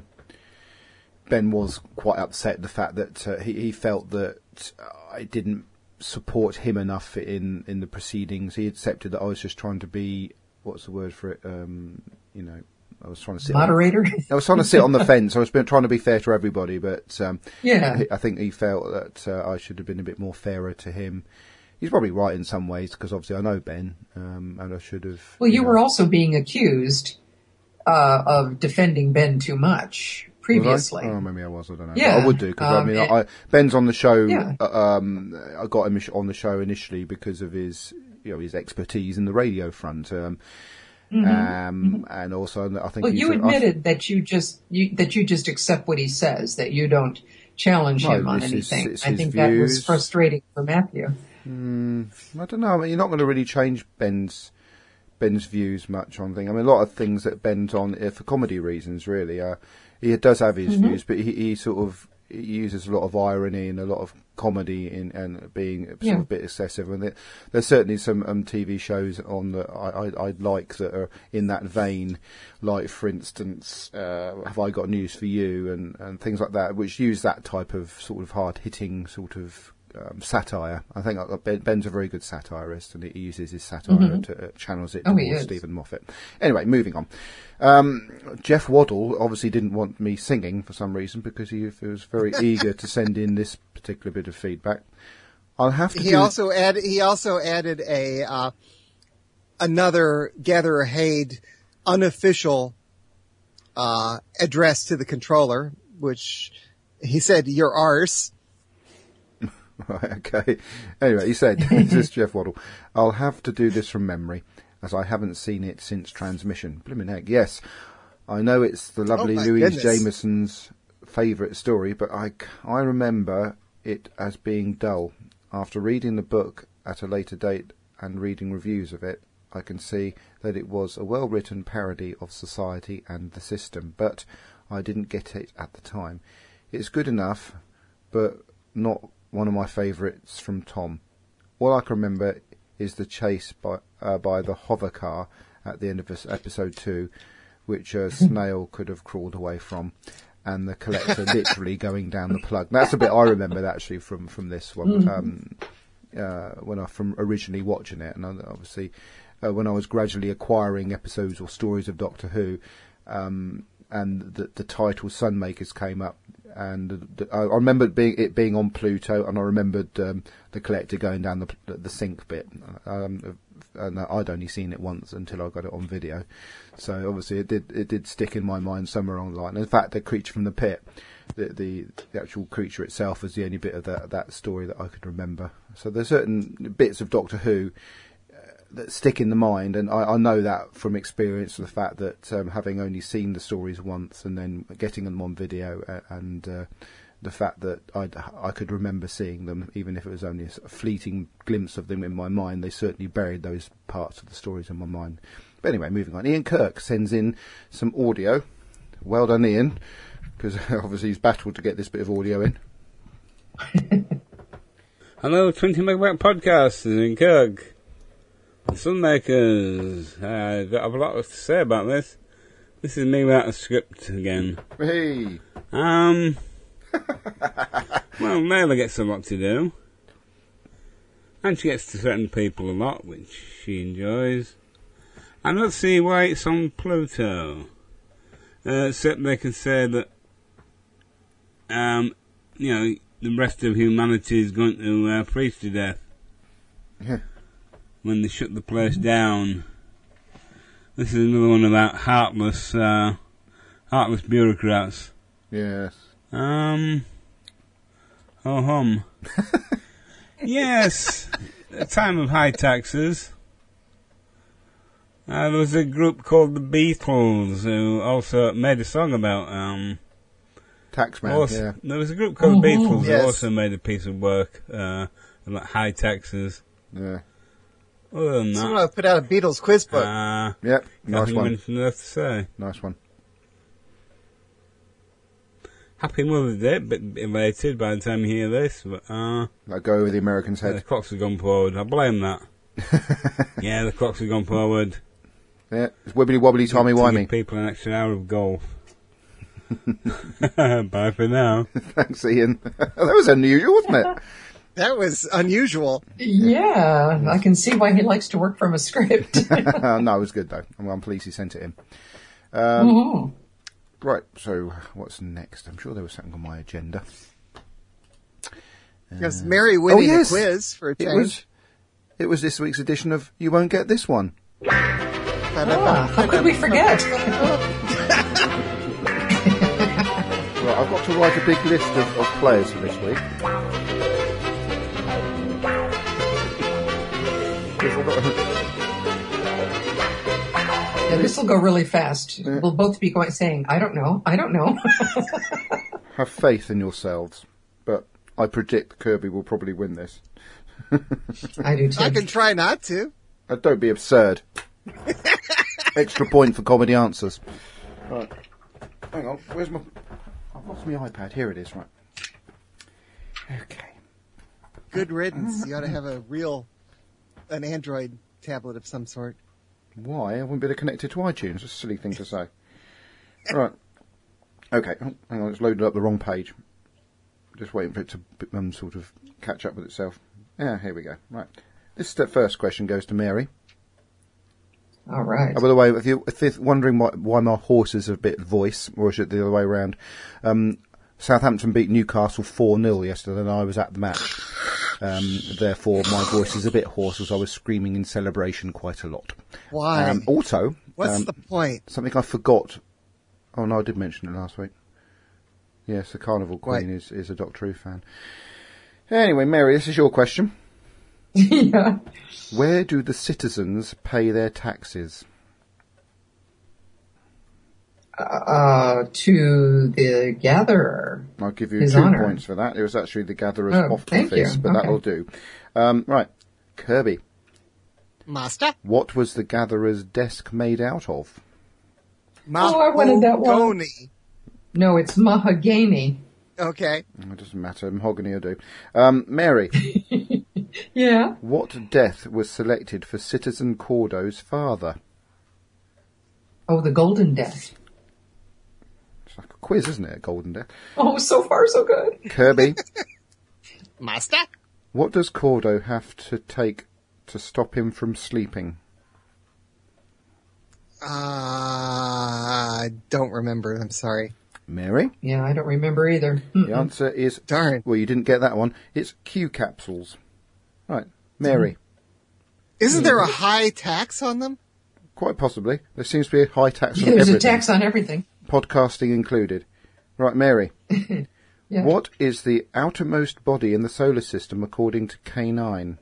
Ben was quite upset at the fact that uh, he, he felt that I didn't support him enough in, in the proceedings. He accepted that I was just trying to be, what's the word for it? Um, you know, I was trying to sit moderator. On, I was trying to sit on the fence. I was been, trying to be fair to everybody, but um, yeah, I think he felt that uh, I should have been a bit more fairer to him. He's probably right in some ways because obviously I know Ben, um, and I should have. Well, you, you know, were also being accused uh, of defending Ben too much. Previously, oh, maybe I was. I don't know. Yeah, but I would do because um, I mean, I, Ben's on the show. Yeah. Um, I got him on the show initially because of his, you know, his expertise in the radio front, um, mm-hmm. Um, mm-hmm. and also I think. Well, he's you a, admitted I, that you just you, that you just accept what he says, that you don't challenge no, him on anything. Is, I think views. That was frustrating for Matthew. Mm, I don't know. I mean, you're not going to really change Ben's. Ben's views much on things. I mean, a lot of things that Ben's on uh, for comedy reasons, really. Uh, he does have his mm-hmm. views, but he, he sort of he uses a lot of irony and a lot of comedy in and being sort yeah. of a bit excessive. And there, there's certainly some um, T V shows on that I, I, I'd like that are in that vein, like, for instance, uh, Have I Got News for You, and, and things like that, which use that type of sort of hard-hitting sort of Um, satire. I think Ben, Ben's a very good satirist, and he uses his satire mm-hmm. to uh, channels it oh, towards Stephen Moffat. Anyway, moving on. Um, Jeff Waddle obviously didn't want me singing for some reason because he was very eager to send in this particular bit of feedback. I'll have to. He do... also added. He also added a uh, another Gatherer Haid unofficial uh, address to the controller, which he said, "Your arse." Right, okay. Anyway, he said, this is Jeff Waddle, I'll have to do this from memory, as I haven't seen it since transmission. Blimmin' heck, yes. I know it's the lovely oh Louise goodness. Jameson's favourite story, but I, I remember it as being dull. After reading the book at a later date and reading reviews of it, I can see that it was a well-written parody of society and the system, but I didn't get it at the time. It's good enough, but not one of my favourites from Tom. All I can remember is the chase by uh, by the hover car at the end of episode two, which a snail could have crawled away from, and the collector literally going down the plug. That's a bit I remembered actually from, from this one, mm-hmm. um, uh, when I from originally watching it, and obviously uh, when I was gradually acquiring episodes or stories of Doctor Who, um, and the, the title Sunmakers came up. And the, I remembered being, it being on Pluto, and I remembered um, the collector going down the the sink bit. Um, and I'd only seen it once until I got it on video, so obviously it did it did stick in my mind somewhere along the line. In fact, the creature from the pit, the the, the actual creature itself, was the only bit of that that story that I could remember. So there's certain bits of Doctor Who that stick in the mind, and I, I know that from experience, of the fact that um, having only seen the stories once and then getting them on video, uh, and uh, the fact that I'd, I could remember seeing them, even if it was only a fleeting glimpse of them in my mind, they certainly buried those parts of the stories in my mind. But anyway, moving on. Ian Kirk sends in some audio. Well done, Ian, because obviously he's battled to get this bit of audio in. Hello, twenty Megabyte Podcast, Ian Kirk. The Sunmakers. I don't have a lot to say about this. This is me without a script again. Hey. Um. Well, Layla gets a lot to do. And she gets to threaten people a lot, which she enjoys. And let's see why it's on Pluto. Uh, except they can say that, um, you know, the rest of humanity is going to uh, freeze to death. Yeah. When they shut the place down. This is another one about heartless, uh, heartless bureaucrats. Yes. Um, ho hum. Yes, a time of high taxes. Uh, there was a group called the Beatles who also made a song about. Um, Taxman. also, Yeah. There was a group called the Mm-hmm. Beatles Yes. who also made a piece of work uh, about high taxes. Yeah. Other than Someone that, put out a Beatles quiz book. uh, Yep. Nice nothing one. mentioned enough to say. Nice one. Happy Mother's Day, bit elated by the time you hear this, but uh, I'll go over the American's the head. clocks have gone forward. I blame that. Yeah, the clocks have gone forward. Yeah. It's wibbly wobbly, timey To wimey. give people an extra hour of golf. Bye for now. Thanks, Ian. That was unusual, wasn't it? That was unusual. Yeah, I can see why he likes to work from a script. No, it was good though. I'm, I'm pleased he sent it in. Um, Mhm. Right, so what's next? I'm sure there was something on my agenda. Because Mary winning oh, yes. a quiz for a It change. was, it was this week's edition of You Won't Get This One. Ah, how could we forget? Right, I've got to write a big list of, of players for this week. Yeah, this will go really fast. We'll both be going saying, I don't know, I don't know. Have faith in yourselves, but I predict Kirby will probably win this. I do too. I can try not to. Uh, don't be absurd. Extra point for comedy answers. Right. Hang on, where's my... I've lost my iPad. Here it is, right. Okay. Good riddance. You ought to have a real, an Android tablet of some sort. Why? I wouldn't be able to connect it to iTunes. It's a silly thing to say. Right. Okay, oh, hang on, it's loaded up the wrong page. Just waiting for it to um, sort of catch up with itself. Yeah, here we go. Right. This the first question goes to Mary. All right. Oh, by the way, if you're, if you're wondering why, why my horse is a bit voice, or is it the other way around, um, Southampton beat Newcastle four nil yesterday and I was at the match. Um, therefore, my voice is a bit hoarse as I was screaming in celebration quite a lot. Why? Um, also, What's um, the point? something I forgot. Oh, no, I did mention it last week. Yes, the Carnival Queen What? is, is a Doctor Who fan. Anyway, Mary, this is your question. Yeah. Where do the citizens pay their taxes? Uh, to the gatherer. I'll give you His two Honour. points for that. It was actually the Gatherer's Oh, off thank office, you. but Okay. that'll do. Um, right, Kirby, Master? what was the Gatherer's desk made out of? Oh, I wanted that one. Mahogany. No, it's mahogany. Okay. It doesn't matter, mahogany will do. Um, Mary, Yeah. what death was selected for Citizen Cordo's father? Oh, the golden death. It's like a quiz, isn't it, a golden death? Oh, so far so good. Kirby, Master? what does Cordo have to take to stop him from sleeping? Uh, I don't remember. I'm sorry. Mary, Yeah, I don't remember either. the answer is... Darn. Well, you didn't get that one. It's Q capsules. Right, Mary, Isn't there a high tax on them? quite possibly. There seems to be a high tax on Yeah, there's everything. a tax on everything. Podcasting included. Right, Mary, Yeah. what is the outermost body in the solar system according to K nine?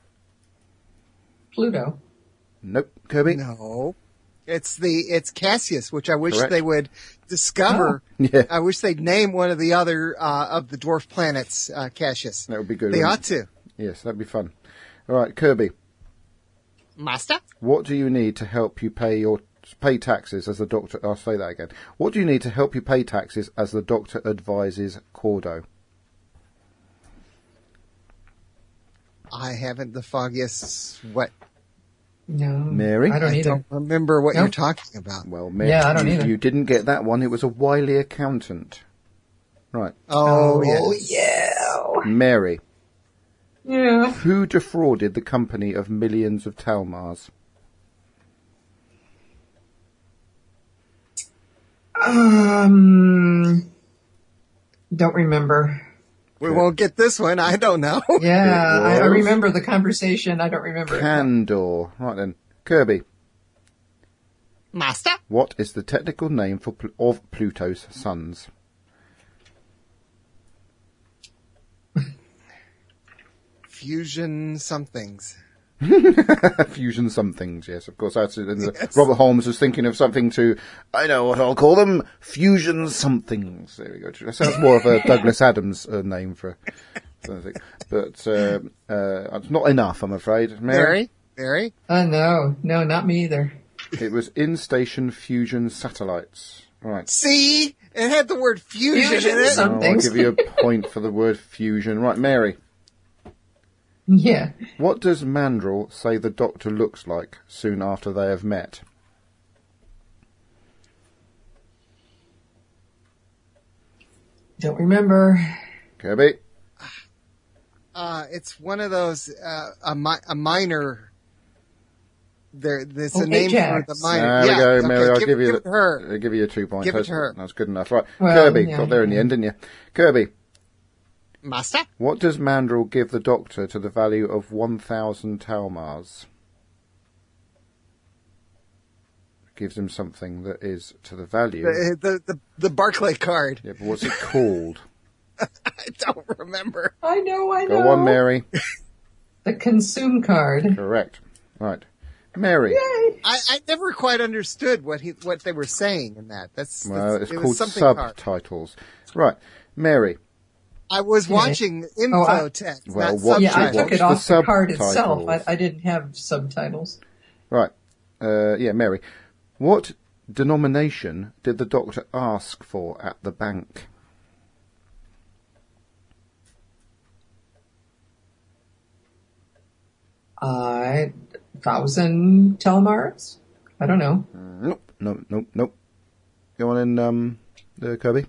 Pluto. Nope. Kirby? No. It's the, it's Cassius, which I wish Correct. they would discover. Yeah. I wish they'd name one of the other, uh, of the dwarf planets, uh, Cassius. That would be good. They wouldn't ought to. it? Yes, that'd be fun. All right, Kirby, Master? what do you need to help you pay your pay taxes as the doctor... I'll say that again. What do you need to help you pay taxes as the doctor advises Cordo? I haven't the foggiest, what, No. Mary? I don't I either. don't remember what you're Nope. talking about. Well, Mary, Yeah, I don't you, either. you didn't get that one. It was a wily accountant. Right. Oh, Oh, yes. yeah. Mary, Yeah. who defrauded the company of millions of Talmars? Um, don't remember. We won't get this one. I don't know. Yeah, It I, I was- remember the conversation. I don't remember it. Candor. Right then. Kirby, Master? what is the technical name for Pl- of Pluto's sons? Fusion somethings. Fusion somethings, yes, of course. That's it. And Yes. Robert Holmes was thinking of something to, I know what I'll call them, fusion somethings. There we go. That sounds more of a Douglas Adams uh, name for something. But uh, uh, it's not enough, I'm afraid. Mary? Mary? Mary? Uh, no, no, not me either. It was in-station fusion satellites. Right. See? It had the word fusion, Fusion in it. some- Oh, I'll things. give you a point for the word fusion. Right, Mary. Yeah. What does Mandrel say the Doctor looks like soon after they have met? Don't remember. Kirby? Uh, it's one of those, uh, a, mi- a minor. There, there's Oh, a name Ajax. for the minor. There yeah, we go, okay, Mary. I'll give, give you give it the- to her. I'll give you two points. Give it that's, to her. That's good enough. Right. Well, Kirby, yeah, got there in the yeah. end, didn't you? Kirby, Master? what does Mandrel give the Doctor to the value of one thousand Talmars? Gives him something that is to the value. The, the, the, the Barclay card. Yeah, but what's it called? I don't remember. I know, I know. Go on, Mary. The consume card. Correct. Right. Mary. I, I never quite understood what he, what they were saying in that. That's, Well, that's it's it called was something card. subtitles. Right. Mary. I was Yeah. watching info Oh, I- text, Well, not what- Yeah, I subtitles. took it the off the card itself. subtitles? I, I didn't have subtitles. Right. Uh, yeah, Mary. What denomination did the Doctor ask for at the bank? Uh, thousand Telmars? I don't know. Nope. Nope. Nope. Nope. Go on in, um, uh, Kirby.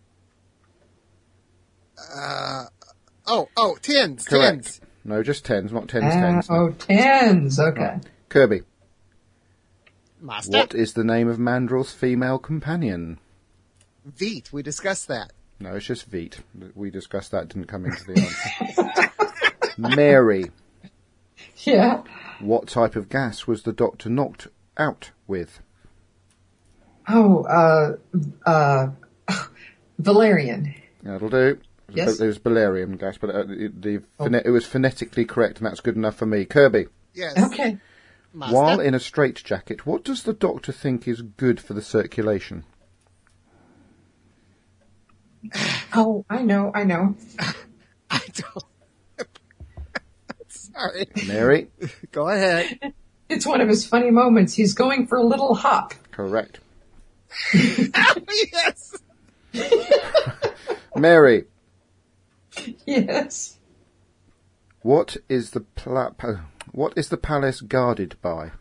Uh, oh, oh, tens, Correct. tens. No, just tens, not tens, Ah, tens. no. oh, tens. Okay. Kirby. Master. What is the name of Mandrel's female companion? Veet, we discussed that. No, it's just Veet. We discussed that, didn't come into the answer. Mary. Yeah. What type of gas was the Doctor knocked out with? Oh, uh, uh, Valerian. That'll do. Yes. It was Valerian gas, but uh, it, the, Oh. phone- it was phonetically correct, and that's good enough for me. Kirby. Yes. Okay. Master. While in a straitjacket, what does the Doctor think is good for the circulation? Oh, I know, I know. I don't. Sorry. Mary. Go ahead. It's one of his funny moments. He's going for a little hop. Correct. Yes. Mary. Yes. What is the pla- pa- what is the palace guarded by?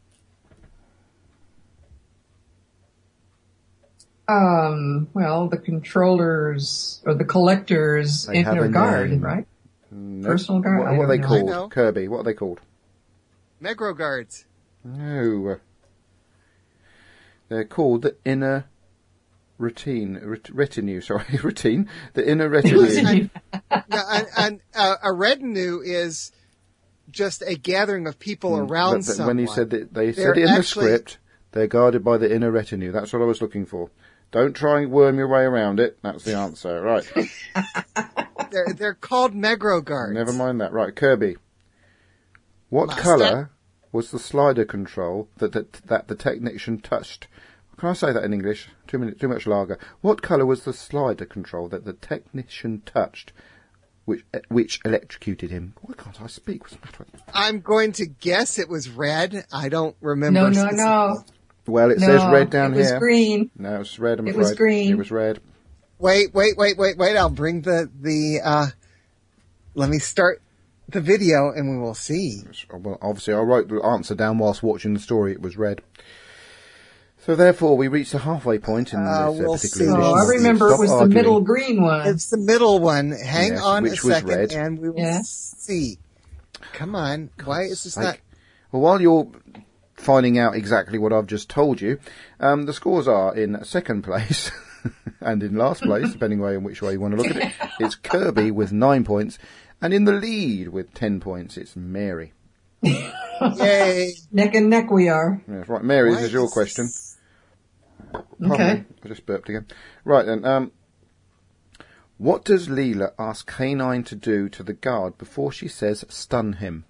Um, well, the controllers, or the collectors They in have their a guard, name. right? No. Personal guard? What, I what are don't they know. I called? know. Kirby. What are they called? Megro guards. No. They're called the inner retinue. Ret- retinue, sorry, retinue. The inner retinue. Yeah, and, and uh, a retinue is just a gathering of people around But- but someone. when you said that, they They're said it in the actually- script. They're guarded by the inner retinue. That's what I was looking for. Don't try and worm your way around it. That's the answer. Right. They're, they're called Megro guards. Never mind that. Right, Kirby. What Master? colour was the slider control that, that that the technician touched? Can I say that in English? Too many, too much lager. What colour was the slider control that the technician touched, which which electrocuted him? Why can't I speak? What's the matter with me? I'm going to guess it was red. I don't remember. No, no, specifically. no. Well, it No, says red down it was here. green. No, it's red. I'm It afraid. was green. It was red. Wait, wait, wait, wait, wait. I'll bring the, the, uh, let me start the video and we will see. Well, obviously, I wrote the answer down whilst watching the story. It was red. So therefore, we reached the halfway point in Uh, this uh, we'll particular see. Oh, edition. I of the remember it Stop was the Arguing. middle green one. It's the middle one. Hang Yes, on a which was second red. and we will Yeah. see. Come on. Why is this Sake. not? Well, while you're finding out exactly what I've just told you, um, the scores are in second place and in last place, depending on which way you want to look at it. It's Kirby with nine points, and in the lead with ten points, it's Mary. Yay. Neck and neck we are. Yes, right, Mary, Why this is your is- question. Pardon Okay. me, I just burped again. Right then, um, What does Leela ask K nine to do to the guard before she says stun him?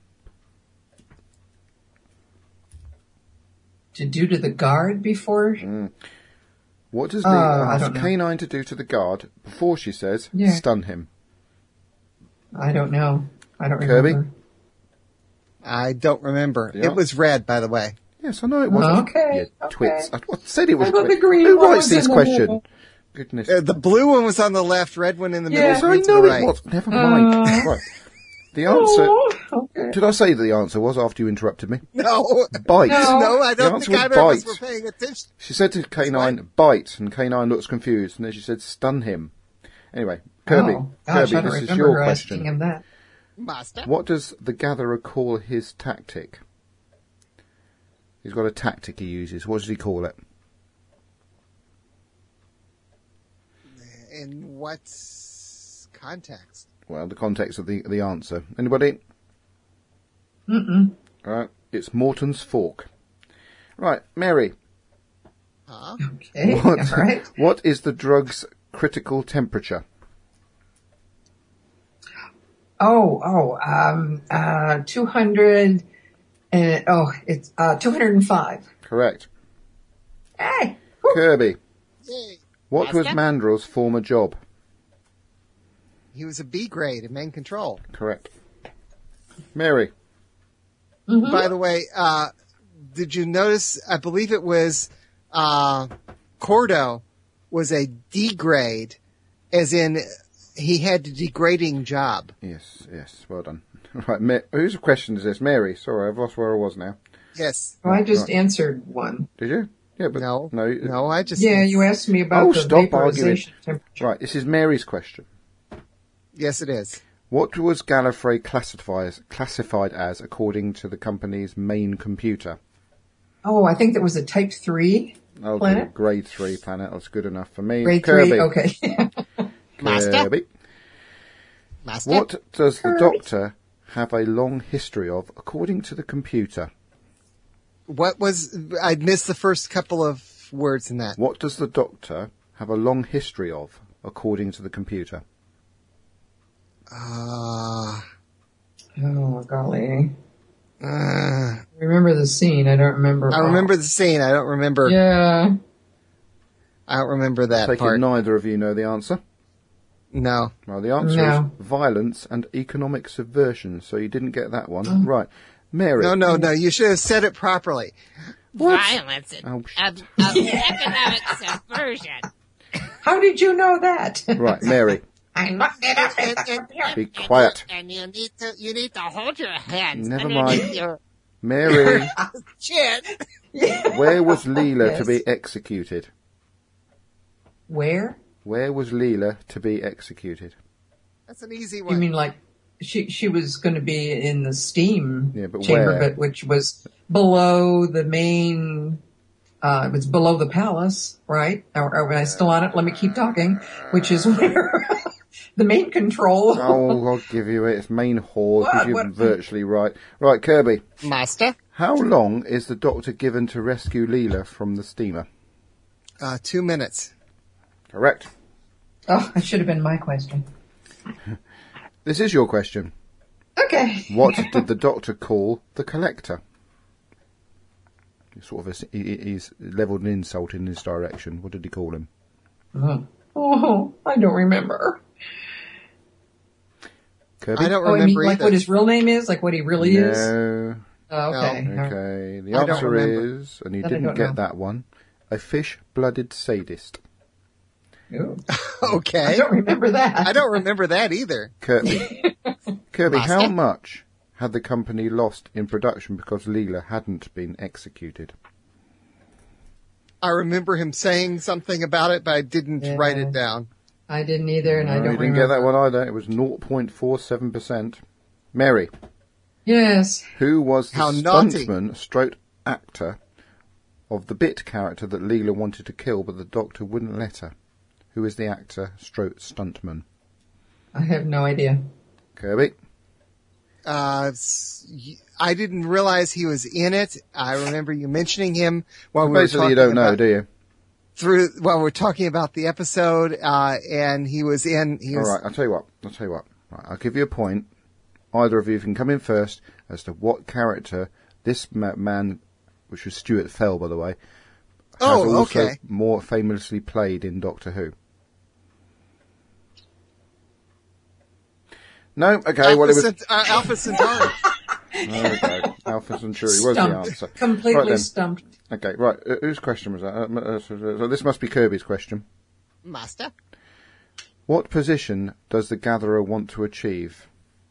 To do to the guard before? Mm. What does Uh, Leela I ask don't know. K nine to do to the guard before she says Yeah. stun him? I don't know. I don't Kirby? remember. I don't remember. Yeah. It was red, by the way. Yes, I know it was. Okay, You okay. twits. I I said it was I thought twits. the green Who one writes was these in the questions? middle. Goodness. Uh, the blue one was on the left, red one in the middle. Yeah. Yes, I green to know the it right. was. Never mind. Uh. Right. The answer... Oh, okay. Did I say that the answer was after you interrupted me? No. Bite. No. No, I The don't answer think was either of us bite. were paying attention. She said to K nine, bite, and K nine looks confused, and then she said, stun him. Anyway, Kirby, Oh, gosh, Kirby, I don't this is remember your her asking question. him that. Master. What does the gatherer call his tactic? He's got a tactic he uses. What does he call it? In what context? Well, the context of the the answer. Anybody? Mm-mm. All right, it's Morton's fork. Right, Mary. Huh? Okay, What, all right. what is the drug's critical temperature? Oh, oh, um, uh, two hundred, and, oh, it's, uh, two hundred five. Correct. Hey! Kirby. Yay. What was Master? Mandrel's former job? He was a B grade in main control. Correct. Mary. Mm-hmm. By the way, uh, did you notice, I believe it was, uh, Cordo was a D grade, as in he had a degrading job. Yes, yes, well done. Right, Ma- whose question is this? Mary. Sorry, I've lost where I was now. Yes. Well, I just Right. answered one. Did you? Yeah, but No. no. No, I just. Yeah, you asked me about Oh, the stop vaporization temperature. Right, this is Mary's question. Yes, it is. What was Gallifrey classified classified as according to the company's main computer? Oh, I think that was a type three Oh, planet. grade three planet. That's good enough for me. Grade Kirby. three, okay. Master? Kirby. Master? What does the Kirby. Doctor have a long history of according to the computer? What was, I missed the first couple of words in that. What does the Doctor have a long history of according to the computer? Uh, Oh, golly. uh, I remember the scene. I don't remember. I remember the scene. I don't remember. Yeah. I don't remember that Take part. it neither of you know the answer. No. Well, the answer No. is violence and economic subversion, so you didn't get that one. Right. Mary. No, no, no. You should have said it properly. Violence and Oh, sh- of, of economic subversion. How did you know that? Right, Mary. I looked it up in the computer. Be quiet. And you need to you need to hold your hands Never underneath mind. your Mary, chin. where was Leela to Yes. be executed? Where? Where was Leela to be executed? That's an easy You one. mean like she she was going to be in the steam Yeah, but chamber, where? but which was below the main. Uh, it was below the palace, right? Are, are I still on it? Let me keep talking. Which is where the main control. Oh, I'll give you it. It's main hall, because What? you're What? virtually right. Right, Kirby. Master? How long is the Doctor given to rescue Leela from the steamer? Uh, two minutes. Correct. Oh, that should have been my question. This is your question. Okay. What did the Doctor call the Collector? Sort of, a, he, he's levelled an insult in his direction. What did he call him? Oh, I don't remember. Kirby? I don't Oh, I mean, remember like either. what his real name is, like what he really is. No. Oh, okay. Okay. The I don't answer remember. is, and he That I didn't don't get know. that one, a fish-blooded sadist. Ooh. Okay. I don't remember that. I don't remember that either. Kirby. Kirby, how Master? much had the company lost in production because Leela hadn't been executed? I remember him saying something about it, but I didn't Yeah. write it down. I didn't either, and I No, don't you didn't remember. get that one either. It was zero point four seven percent. Mary, Yes. who was the How naughty. stuntman stroke actor of the bit character that Leela wanted to kill, but the Doctor wouldn't let her? Who is the actor stroke stuntman? I have no idea. Kirby? Uh, s- y- I didn't realize he was in it. I remember you mentioning him while we were Basically, talking you don't know, about- do you? through while we're talking about the episode, uh, and he was in. He was, All right, I'll tell you what. I'll tell you what. Right, I'll give you a point. Either of you can come in first as to what character this ma- man, which was Stuart Fell, by the way, has Oh, also okay. more famously played in Doctor Who. No, okay. Alpha, well, it was. Cent- uh, Alpha Centauri. There we go. Alpha Centauri was the Stumped. answer. Completely Right then. stumped. Okay, right. Uh, whose question was that? Uh, uh, so, so this must be Kirby's question. Master? What position does the Gatherer want to achieve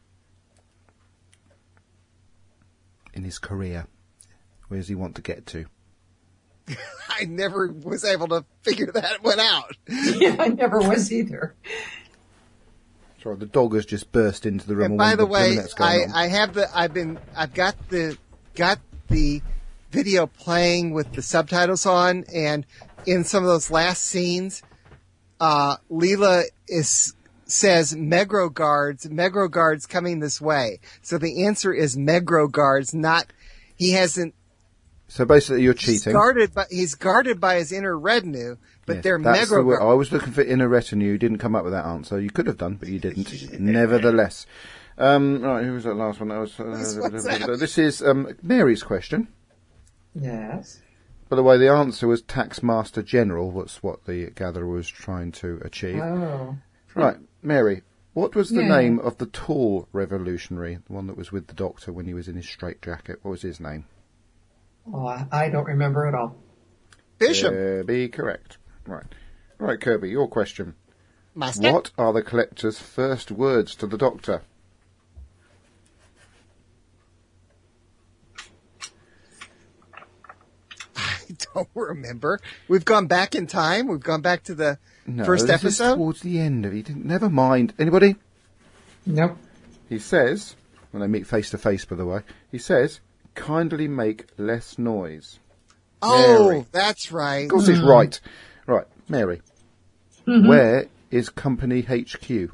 in his career? Where does he want to get to? I never was able to figure that one out. Yeah, I never was either. Sorry, the dog has just burst into the room. And I by wonder the what way, that's going I, on. I have the, I've been, I've got the, got the video playing with the subtitles on, and in some of those last scenes, uh, Leela is, says Megro guards, Megro guards coming this way. So the answer is Megro guards, not, he hasn't, So basically, you're he's cheating. guarded by, he's guarded by his inner retinue, but Yes, they're that's the Megro word. guards. I was looking for inner retinue. You didn't come up with that answer. You could have done, but you didn't. Nevertheless. Um, right, who was that last one? That was, uh, this is um, Mary's question. Yes. By the way, the answer was Taxmaster General. That's what the Gatherer was trying to achieve. Oh. Right, Mary, what was the Yeah. name of the tall revolutionary, the one that was with the Doctor when he was in his straitjacket? What was his name? Oh, I- I don't remember at all. Bishop. Kirby, correct. Right. Right, Kirby, your question. Master? What are the Collector's first words to the Doctor? I don't remember. We've gone back in time. We've gone back to the No, first this is episode. towards the end of it. Never mind. Anybody? Nope. He says, when they meet face to face, by the way, he says, kindly make less noise. Oh, Mary. that's right. Of course he's right. Right, Mary. Mm-hmm. Where is Company H Q?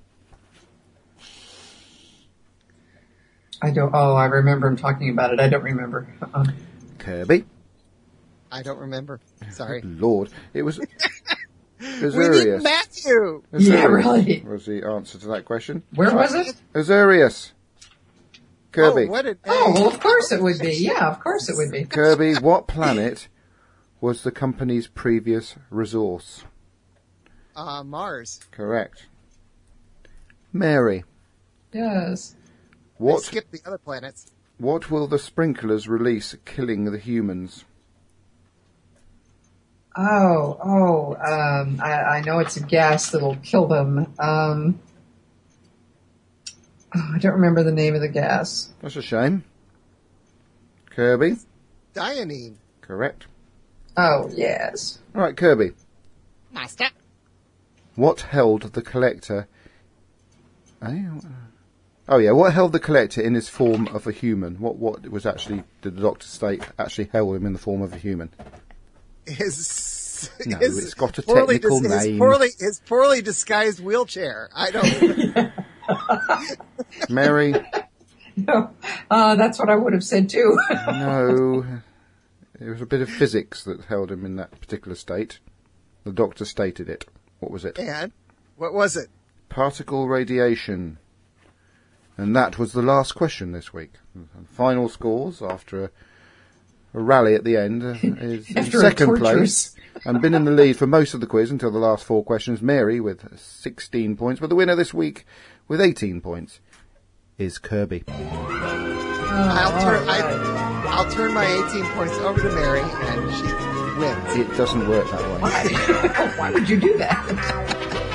I don't. Oh, I remember him talking about it. I don't remember. Uh-uh. Kirby. I don't remember. Sorry. Lord. It was... We Azurius. need Matthew. Yeah, Azurius really. was the answer to that question. Where was it? Azurius. Kirby. Oh, what a day. Oh, well, of course it would be. Yeah, of course it would be. Kirby, what planet was the company's previous resource? Uh, Mars. Correct. Mary, Yes. What? what Skip the other planets. what will the sprinklers release killing the humans? Oh, oh, um, I, I know it's a gas that'll kill them. Um, oh, I don't remember the name of the gas. That's a shame. Kirby, Dianine. correct. Oh, yes. Right, Kirby, Master? what held the Collector... Eh? Oh yeah, what held the Collector in his form of a human? What what was actually, did the Doctor state, actually held him in the form of a human? His, No, his it's got a poorly technical dis- name. His poorly, his poorly disguised wheelchair. I don't. Mary, No, uh, that's what I would have said too. no. It was a bit of physics that held him in that particular state. The Doctor stated it. What was it? And what was it? Particle radiation. And that was the last question this week. And final scores after a, a rally at the end uh, is in After a second torturous- place and been in the lead for most of the quiz until the last four questions. Mary with sixteen points, but the winner this week with eighteen points is Kirby. I'll turn. I, I'll turn my eighteen points over to Mary, and she wins. It doesn't work that way. Why? Why would you do that?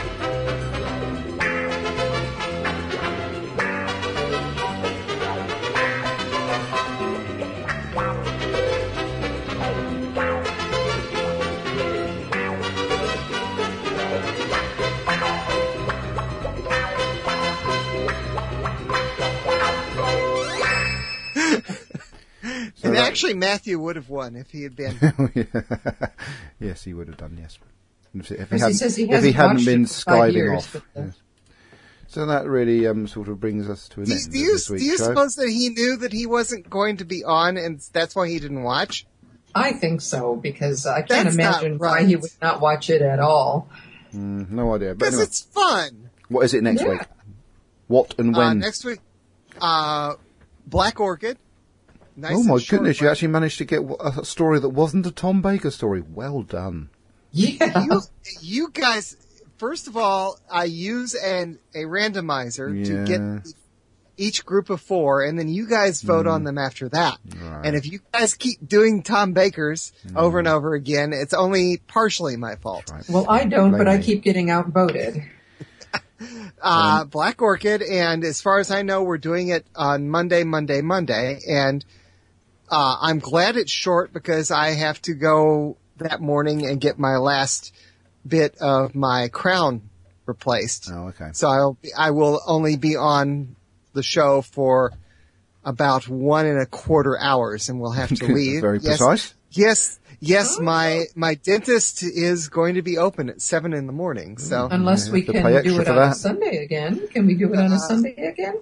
So And that- actually, Matthew would have won if he had been. Yes, he would have done, yes. If he, Because he hadn't, says he if he hasn't hadn't watched been it for five skiving years, off. but, uh, Yes. So that really um, sort of brings us to an Do end you, of do you, this do week's you show. suppose that he knew that he wasn't going to be on, and that's why he didn't watch? I think so, because I can't That's not imagine right. why he would not watch it at all. Mm, no idea. But Because anyway, it's fun. what is it next Yeah. week? What and Uh, when? next week, uh, Black Orchid. Nice oh my and short goodness, you one. actually managed to get a story that wasn't a Tom Baker story. Well done. Yeah. you, you guys, first of all, I use an a randomizer Yeah. to get each group of four, and then you guys vote on them after that. Right. And if you guys keep doing Tom Baker's over and over again, it's only partially my fault. Right. Well, I don't, but I Blame me. keep getting outvoted. Uh, Black Orchid, and as far as I know, we're doing it on Monday, Monday, Monday, and uh, I'm glad it's short because I have to go that morning and get my last bit of my crown replaced. Oh, okay. So I'll be, I will only be on the show for about one and a quarter hours, and we'll have to leave. Very Yes. precise. Yes, yes, my my dentist is going to be open at seven in the morning. So Unless Yeah, we have to can pay do extra it for on a that. Sunday again. Can we do it Uh, on a Sunday again?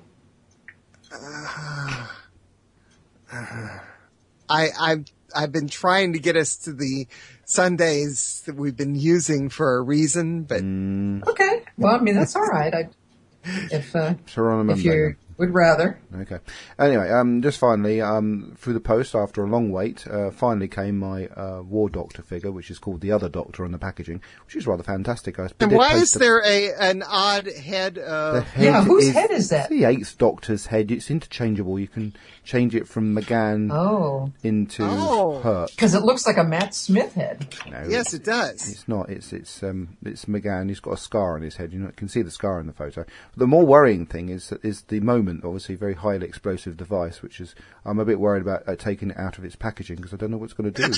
I I've I've been trying to get us to the Sundays that we've been using for a reason, but Mm. Okay. Well, I mean, that's all right. I, if uh, So we're on a Monday. if you would rather. Okay. Anyway, um, just finally, um, through the post, after a long wait, uh, finally came my uh, War Doctor figure, which is called the Other Doctor on the packaging, which is rather fantastic. I and did why post is a- there a an odd head the of head Yeah, whose is head is that? The Eighth Doctor's head. It's interchangeable. You can change it from McGann Oh, into Oh. Hurt. because it looks like a Matt Smith head. No, Yes, it does. It's not. It's it's um it's McGann. He's got a scar on his head. You know, you can see the scar in the photo. But the more worrying thing is that is the moment. Obviously, very highly explosive device, which is I'm a bit worried about uh, taking it out of its packaging because I don't know what it's going to do.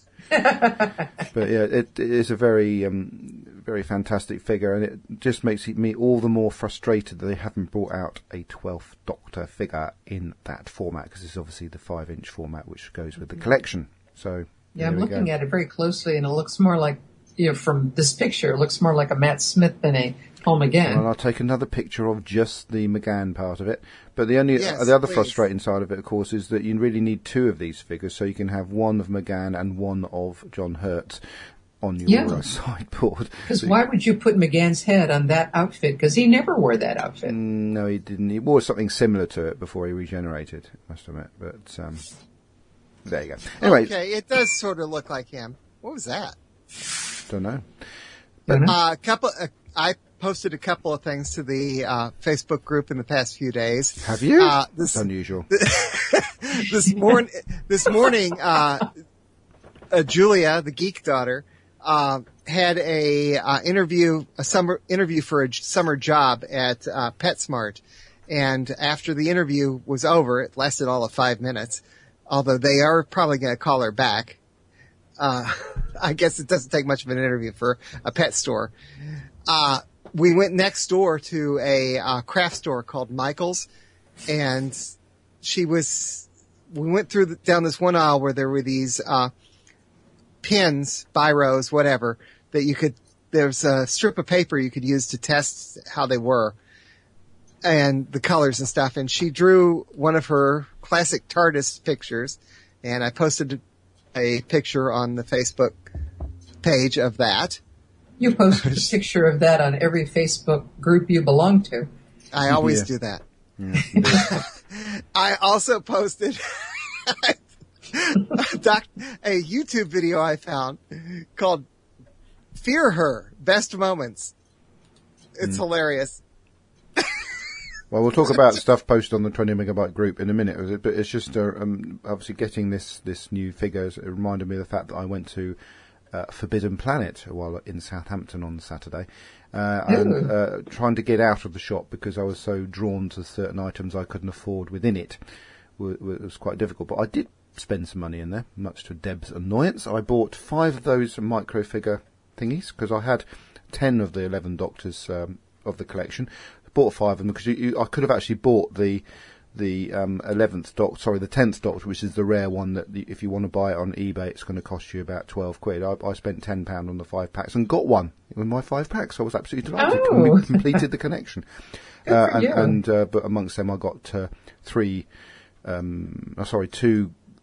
But yeah, it, it is a very um very fantastic figure, and it just makes it, me all the more frustrated that they haven't brought out a twelfth Doctor figure in that format because it's obviously the five inch format which goes with the collection. So Yeah, there I'm we looking go. at it very closely, and it looks more like, you know, from this picture, it looks more like a Matt Smith than a Home Again. Well, I'll take another picture of just the McGann part of it. But the only Yes, the other please. frustrating side of it, of course, is that you really need two of these figures, so you can have one of McGann and one of John Hurt on your Yeah. uh, sideboard. Because So- why would you put McGann's head on that outfit? Because he never wore that outfit. Mm, no, he didn't. He wore something similar to it before he regenerated, I must admit. But um, there you go. Anyway, Okay, it does sort of look like him. What was that? don't know. You know? Uh, a couple. Uh, I posted a couple of things to the uh, Facebook group in the past few days. Have you? Uh, this That's unusual. this morning, this morning, uh, uh, Julia, the geek daughter, uh, had a uh, interview, a summer interview for a j- summer job at uh, PetSmart, and after the interview was over, it lasted all of five minutes. Although they are probably going to call her back. Uh, I guess it doesn't take much of an interview for a pet store. Uh, we went next door to a uh, craft store called Michael's, and she was, we went through the, down this one aisle where there were these, uh, pins, biros, whatever, that you could, there's a strip of paper you could use to test how they were and the colors and stuff. And she drew one of her classic TARDIS pictures, and I posted a picture on the Facebook page of that. You posted a picture of that on every Facebook group you belong to. I always Yeah. do that. Yeah. I also posted doc, a YouTube video I found called Fear Her, Best Moments. It's hilarious. Well, we'll talk about stuff posted on the twenty megabyte group in a minute, is it? But it's just uh, um, obviously getting this this new figures. It reminded me of the fact that I went to uh, Forbidden Planet while in Southampton on Saturday, uh, and uh, trying to get out of the shop because I was so drawn to certain items I couldn't afford within it. It was quite difficult, but I did spend some money in there, much to Deb's annoyance. I bought five of those micro figure thingies because I had ten of the eleven Doctors um, of the collection. Bought five of them because you, you, I could have actually bought the the um, eleventh Doctor, sorry, the tenth Doctor, which is the rare one that the, if you want to buy it on eBay, it's going to cost you about twelve quid. I, I spent ten pound on the five packs and got one with my five packs. So I was absolutely delighted. Oh. We completed the connection. Good uh, for and you. and uh, but amongst them, I got uh, three. Um, oh, sorry, two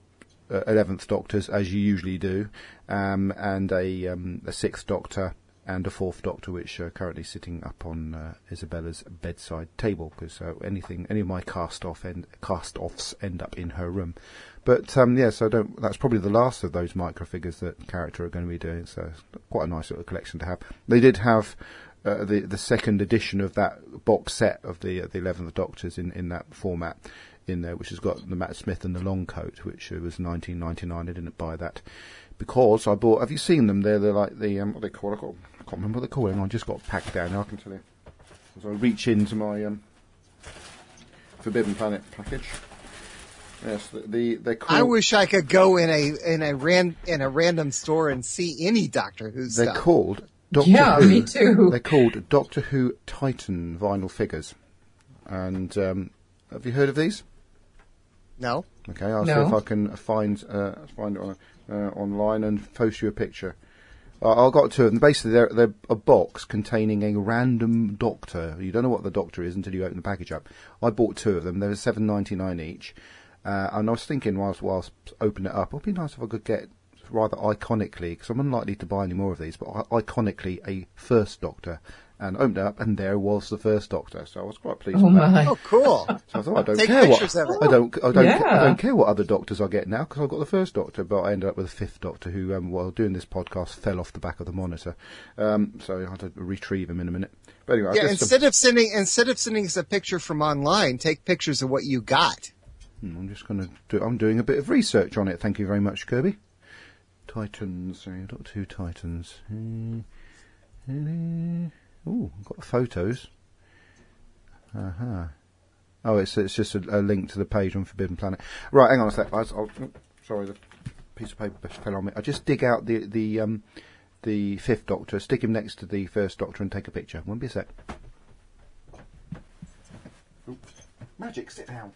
uh, eleventh Doctors, as you usually do, um, and a, um, a sixth Doctor and a fourth Doctor, which are currently sitting up on uh, Isabella's bedside table, because uh, anything, any of my cast-off end, cast-offs end up in her room. But um, yeah, so don't, that's probably the last of those microfigures that Character are going to be doing, so it's quite a nice little collection to have. They did have uh, the the second edition of that box set of the uh, the eleventh Doctors in, in that format in there, which has got the Matt Smith and the long coat, which was nineteen ninety-nine. I didn't buy that because I bought. Have you seen them? They're they're like the um, what they call. I, got, I can't remember what they're calling. I just got packed down. I can tell you. As I reach into my um, Forbidden Planet package. Yes, the, the they're called. I wish I could go in a in a ran in a random store and see any Doctor Who They're stuff. called Doctor Yeah, Who. me too. They're called Doctor Who Titan vinyl figures. And um, have you heard of these? No. Okay, I'll No. see if I can find uh, find it on, uh, online and post you a picture. Uh, I've got two of them. Basically, they're, they're a box containing a random Doctor. You don't know what the Doctor is until you open the package up. I bought two of them. They were seven ninety-nine each. Uh, and I was thinking whilst whilst opening it up, it would be nice if I could get rather iconically, because I'm unlikely to buy any more of these, but I- iconically a first Doctor. And opened it up, and there was the first Doctor. So I was quite pleased Oh with that. my. Oh, cool. So I thought I don't Take care what pictures of it. I don't I don't Yeah. I don't care what other Doctors I get now, because I've got the first Doctor. But I ended up with a fifth Doctor who, um, while doing this podcast, fell off the back of the monitor. Um, so I had to retrieve him in a minute. But anyway, I Yeah, guess instead of sending instead of sending us a picture from online, take pictures of what you got. Hmm, I'm just going to do. I'm doing a bit of research on it. Thank you very much, Kirby. Titans, uh, Doctor Who Titans. Ooh, I've got the photos. Uh huh. Oh, it's it's just a, a link to the page on Forbidden Planet. Right, hang on a sec. I, I'll, oh, sorry, the piece of paper fell on me. I just dig out the the um the fifth Doctor, stick him next to the first Doctor, and take a picture. Won't be a sec. Oops. Magic, sit down.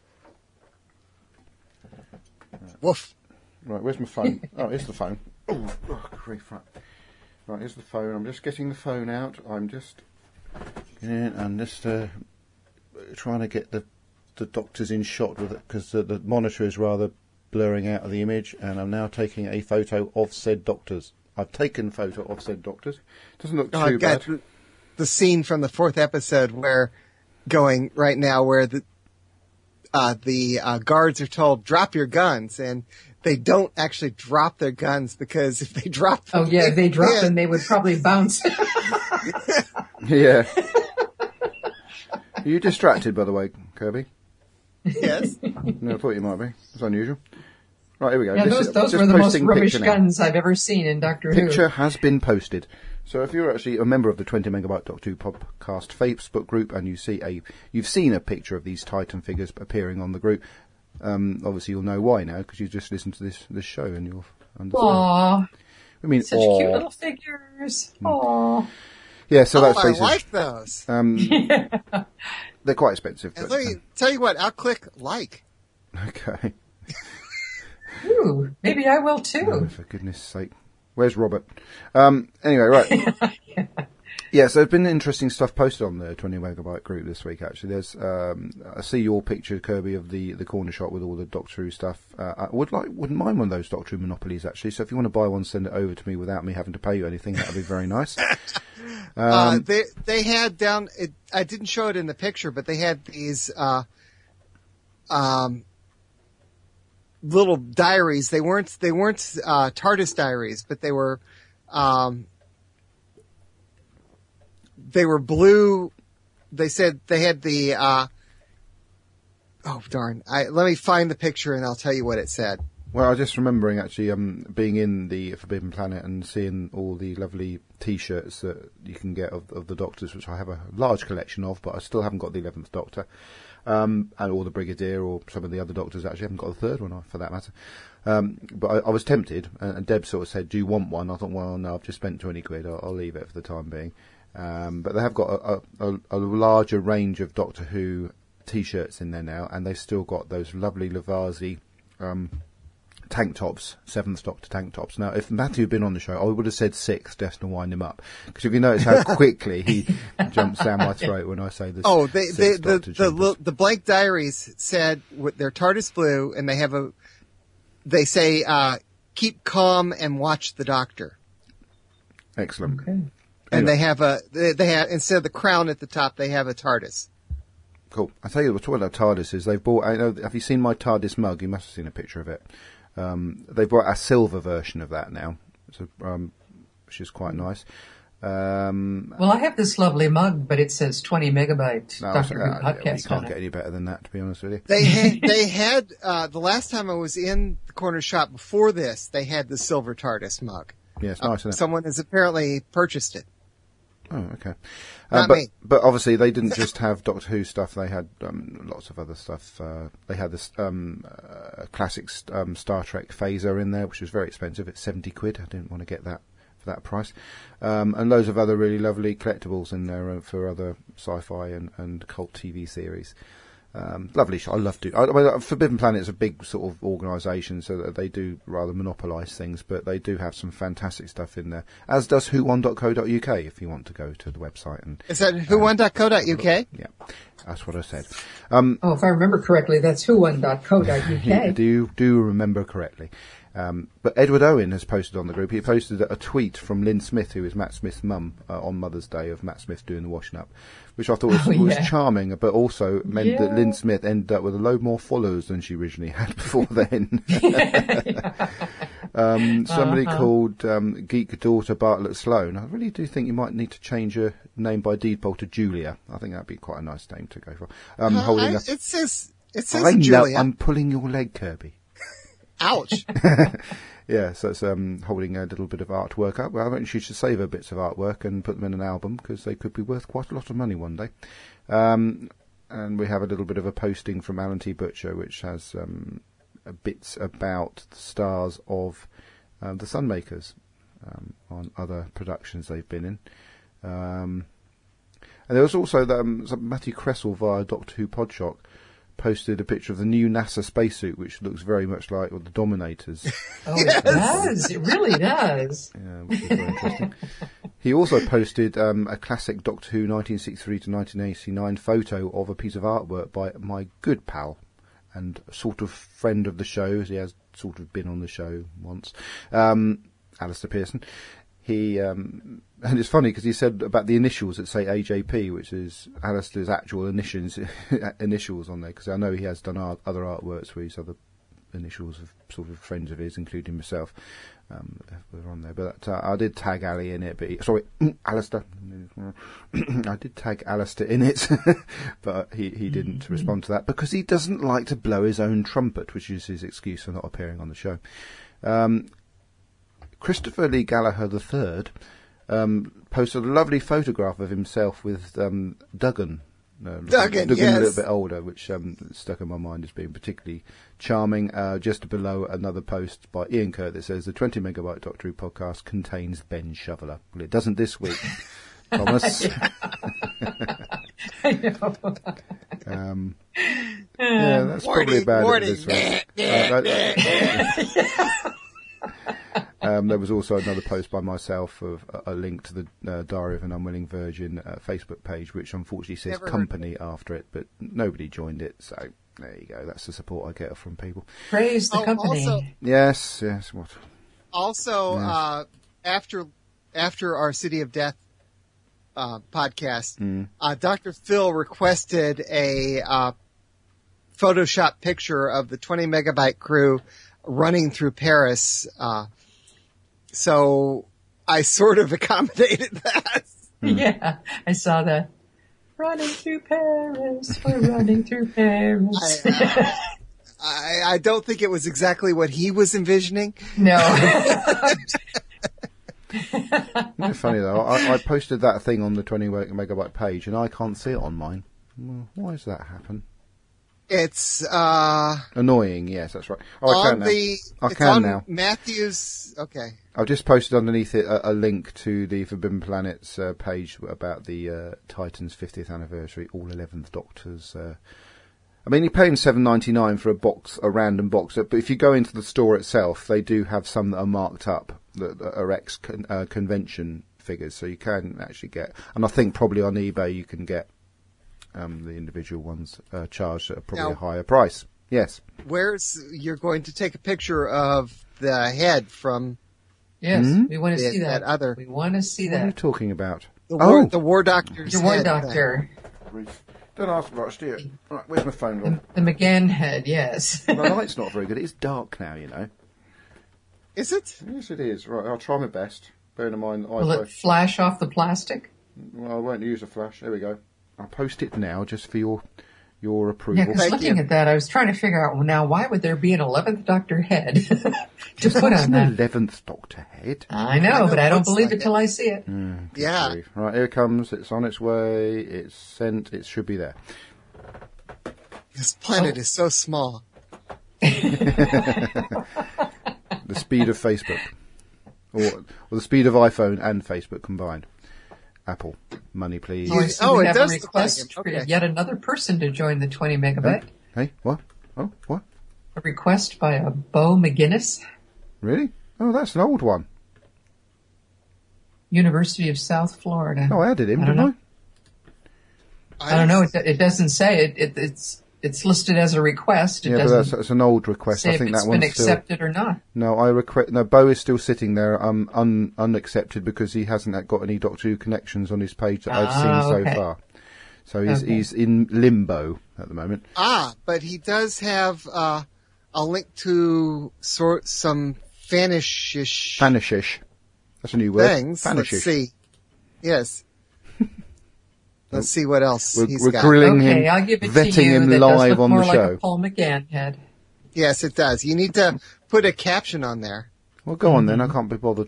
Woof. Right, where's my phone? Oh, here's the phone. Oh, oh grief, right. Right, here's the phone. I'm just getting the phone out. I'm just getting it and just uh, trying to get the the Doctors in shot with it, because the, the monitor is rather blurring out of the image, and I'm now taking a photo of said Doctors. I've taken a photo of said Doctors. Doesn't look too Oh, I've bad. got the, the scene from the fourth episode where going right now where the uh, the uh, guards are told drop your guns, and they don't actually drop their guns, because if they drop them, Oh yeah, if they dropped yeah. them, they would probably bounce. Yeah. Are you distracted, by the way, Kirby? Yes. No, I thought you might be. It's unusual. Right, here we go. Yeah, This those is- those just were the most posting rubbish picture now. guns I've ever seen in Doctor Picture Who. has been posted. So if you're actually a member of the twenty megabyte Doctor Who podcast Facebook group, and you see a, you've seen a picture of these Titan figures appearing on the group, um, obviously you'll know why now, because you just listened to this this show and you'll understand. Aw, I mean, such aw. cute little figures. Aw. Yeah, so Oh, that's I basically. like those. Um, they're quite expensive. And But, let me tell you what, I'll click like. um, okay. Ooh, maybe I will Oh, too. for goodness sake. Where's Robert? Um, anyway, right. Yeah, so there's been interesting stuff posted on the twenty megabyte group this week, actually. There's, um, I see your picture, Kirby, of the, the corner shop with all the Doctor Who stuff. Uh, I would like, wouldn't mind one of those Doctor Who Monopolies, actually. So if you want to buy one, send it over to me without me having to pay you anything. That would be very nice. uh, Um, they they had down. It, I didn't show it in the picture, but they had these uh, um, little diaries. They weren't they weren't uh, TARDIS diaries, but they were um, they were blue. They said they had the. Uh, oh darn! I, let me find the picture and I'll tell you what it said. Well, I was just remembering actually um, being in the Forbidden Planet and seeing all the lovely T-shirts that you can get of, of the Doctors, which I have a large collection of, but I still haven't got the eleventh Doctor, um, and or the Brigadier, or some of the other Doctors. Actually, I haven't got the third one, for that matter. Um, but I, I was tempted, and, and Deb sort of said, "Do you want one?" I thought, "Well, no, I've just spent twenty quid. I'll, I'll leave it for the time being." Um, but they have got a, a, a larger range of Doctor Who T-shirts in there now, and they've still got those lovely Lavazzi um, tank tops, seventh Doctor tank tops. Now, if Matthew had been on the show, I would have said six, just to wind him up. Because if you notice how quickly he jumps down my throat when I say this. Oh, they, they, sixth the, Doctor the, jumpers. the, the blank diaries said with their TARDIS blue, and they have a, they say, uh, keep calm and watch the doctor. Excellent. Okay. And Anyway. they have a, they, they have, instead of the crown at the top, they have a TARDIS. Cool. I tell you, we're talking about TARDISes. They've bought. I know. Have you seen my TARDIS mug? You must have seen a picture of it. Um, they've bought a silver version of that now, so, um, which is quite nice. Um, Well, I have this lovely mug, but it says twenty megabyte no, Doctor uh, Who yeah, well, you podcast can't on get it. any better than that, to be honest with you. They had, they had, uh, the last time I was in the corner shop before this, they had the silver TARDIS mug. Yeah, it's Uh, nice, isn't it? Someone has apparently purchased it. Oh, okay. Uh, Not but me. but obviously they didn't just have Doctor Who stuff. They had um, lots of other stuff. Uh, they had this um, uh, classic st- um, Star Trek phaser in there, which was very expensive. It's seventy quid. I didn't want to get that for that price. Um, and loads of other really lovely collectibles in there uh, for other sci-fi and, and cult T V series. Um, lovely shot. I love to. I, I mean, Forbidden Planet is a big sort of organisation, so that they do rather monopolise things, but they do have some fantastic stuff in there. As does who one dot co dot uk if you want to go to the website and. Is that who one dot co dot uk? Yeah, that's what I said. Um, Oh, if I remember correctly, that's who one dot co dot you uk. do do remember correctly. Um, but Edward Owen has posted on the group. He posted a tweet from Lynn Smith, who is Matt Smith's mum, uh, on Mother's Day, of Matt Smith doing the washing up, which I thought was, Oh, was yeah. charming, but also meant Yeah. that Lynn Smith ended up with a load more followers than she originally had before then. um, somebody Uh-huh. called um, Geek Daughter Bartlett Sloan. I really do think you might need to change your name by deed poll to Julia. I think that'd be quite a nice name to go for. Um, Uh, holding I- up. it says, it says I know, Julia. I'm pulling your leg, Kirby. Ouch. Yeah, so it's um, holding a little bit of artwork up. Well, I think she should save her bits of artwork and put them in an album, because they could be worth quite a lot of money one day. Um, and we have a little bit of a posting from Alan T. Butcher, which has um, bits about the stars of um, the Sunmakers um, on other productions they've been in. Um, and there was also um, some Matthew Cressel via Doctor Who Podshock posted a picture of the new NASA spacesuit, which looks very much like well, the Dominators. Oh, it does. It really does. Yeah, which is very interesting. He also posted um, a classic Doctor Who nineteen sixty-three to nineteen eighty-nine photo of a piece of artwork by my good pal and sort of friend of the show, as he has sort of been on the show once, um, Alistair Pearson. He um, and it's funny because he said about the initials that say A J P, which is Alistair's actual initials initials on there, because I know he has done art, other artworks with his other initials of sort of friends of his, including myself. Um, were on there, but uh, I did tag Ali in it. But he, sorry, Alistair. I did tag Alistair in it, but he he didn't mm-hmm. respond to that because he doesn't like to blow his own trumpet, which is his excuse for not appearing on the show. Um, Christopher Lee Gallagher the third um, posted a lovely photograph of himself with um, Duggan. Uh, Duggan, Duggan yes. a little bit older, which um, stuck in my mind as being particularly charming. Uh, just below another post by Ian Kurt that says the twenty megabyte Doctor Who podcast contains Ben Shoveler. Well, it doesn't this week, Thomas. I know. um, yeah, that's probably about warning. it this week. Uh, that- Um, there was also another post by myself of a, a link to the uh, Diary of an Unwilling Virgin uh, Facebook page, which unfortunately says Never heard company after it, but nobody joined it, so there you go. That's the support I get from people. Praise the Oh, company. also- Yes, yes, what? Also, Yes. uh, after after our City of Death uh, podcast, Mm. uh, Doctor Phil requested a uh, Photoshop picture of the twenty megabyte crew running through Paris. Uh, so I sort of accommodated that. Yeah, I saw that. Running through Paris, we're running through Paris. I, uh, I, I don't think it was exactly what he was envisioning. No. It's funny though, I, I posted that thing on the twenty megabyte page and I can't see it on mine. Well, why does that happen? It's uh, Annoying, yes, that's right. Oh, I on can now. the I it's can on now. Matthew's. Okay. I've just posted underneath it a, a link to the Forbidden Planets uh, page about the uh, Titans fiftieth anniversary, all eleventh Doctors. Uh, I mean, you're paying seven ninety nine for a box, a random box, but if you go into the store itself, they do have some that are marked up that, that are ex con, uh, convention figures, so you can actually get. And I think probably on eBay you can get um, the individual ones uh, charged at a probably Now- a higher price. Yes. Where's you're going to take a picture of the head from Yes, Hmm? we want to the- see that. that other We want to see What are you that. talking about? the war, Oh. the war doctor's Your war head thing. doctor, Don't ask much, do you? Right, where's my phone the, gone? the McGann head. Yes. The light's not very good. It's dark now, you know. Is it? Yes, it is. Right, I'll try my best. Bearing in mind, Will I it flash off the plastic? well, I won't use a flash. There we go. I'll post it now just for your your Yeah, approval. because Thank looking you. at that, I was trying to figure out, well, now, why would there be an eleventh Doctor head to put That's on an that? eleventh Doctor head. I know, I know, but I it don't looks believe like it till it. I see it. Yeah. Grief. Right, here it comes. It's on its way. It's sent. It should be there. This planet is so small. The speed of Facebook. Or, or the speed of iPhone and Facebook combined. Apple. Money, please. Oh, I see Oh, we it have does a look like request him. for Okay. yet another person to join the twenty megabyte. Hey, what? Oh, what? A request by a Bo McGinnis, Really? Oh, that's an old one. University of South Florida. Oh, I added him, I don't didn't know. I don't know. It, it doesn't say it, it. It's it's listed as a request. I? It Yeah, but doesn't that's, that's an old request. say I if think it's that been one's still... accepted or not. No, I request. No, Bo is still sitting there, um, un, unaccepted because he hasn't got any Doctor Who connections on his page that I've Ah, seen so okay. far. So he's Okay. he's in limbo at the moment. Ah, but he does have uh, a link to sort some Vanishish Vanishish. That's a new word. things. Let's Vanishish. see. Yes. Let's see what else We're, he's we're got. grilling Okay, him, I'll give it vetting to you. him That does live look on more the like show. a Paul McGann head. Yes, it does. You need to put a caption on there. Well, go on then. Mm-hmm. I can't be bothered.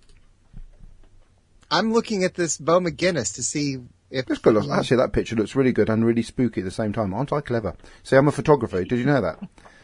I'm looking at this Bo McGinnis to see if It's good. Look. Actually, that picture looks really good and really spooky at the same time. Aren't I clever? See, I'm a photographer. Did you know that?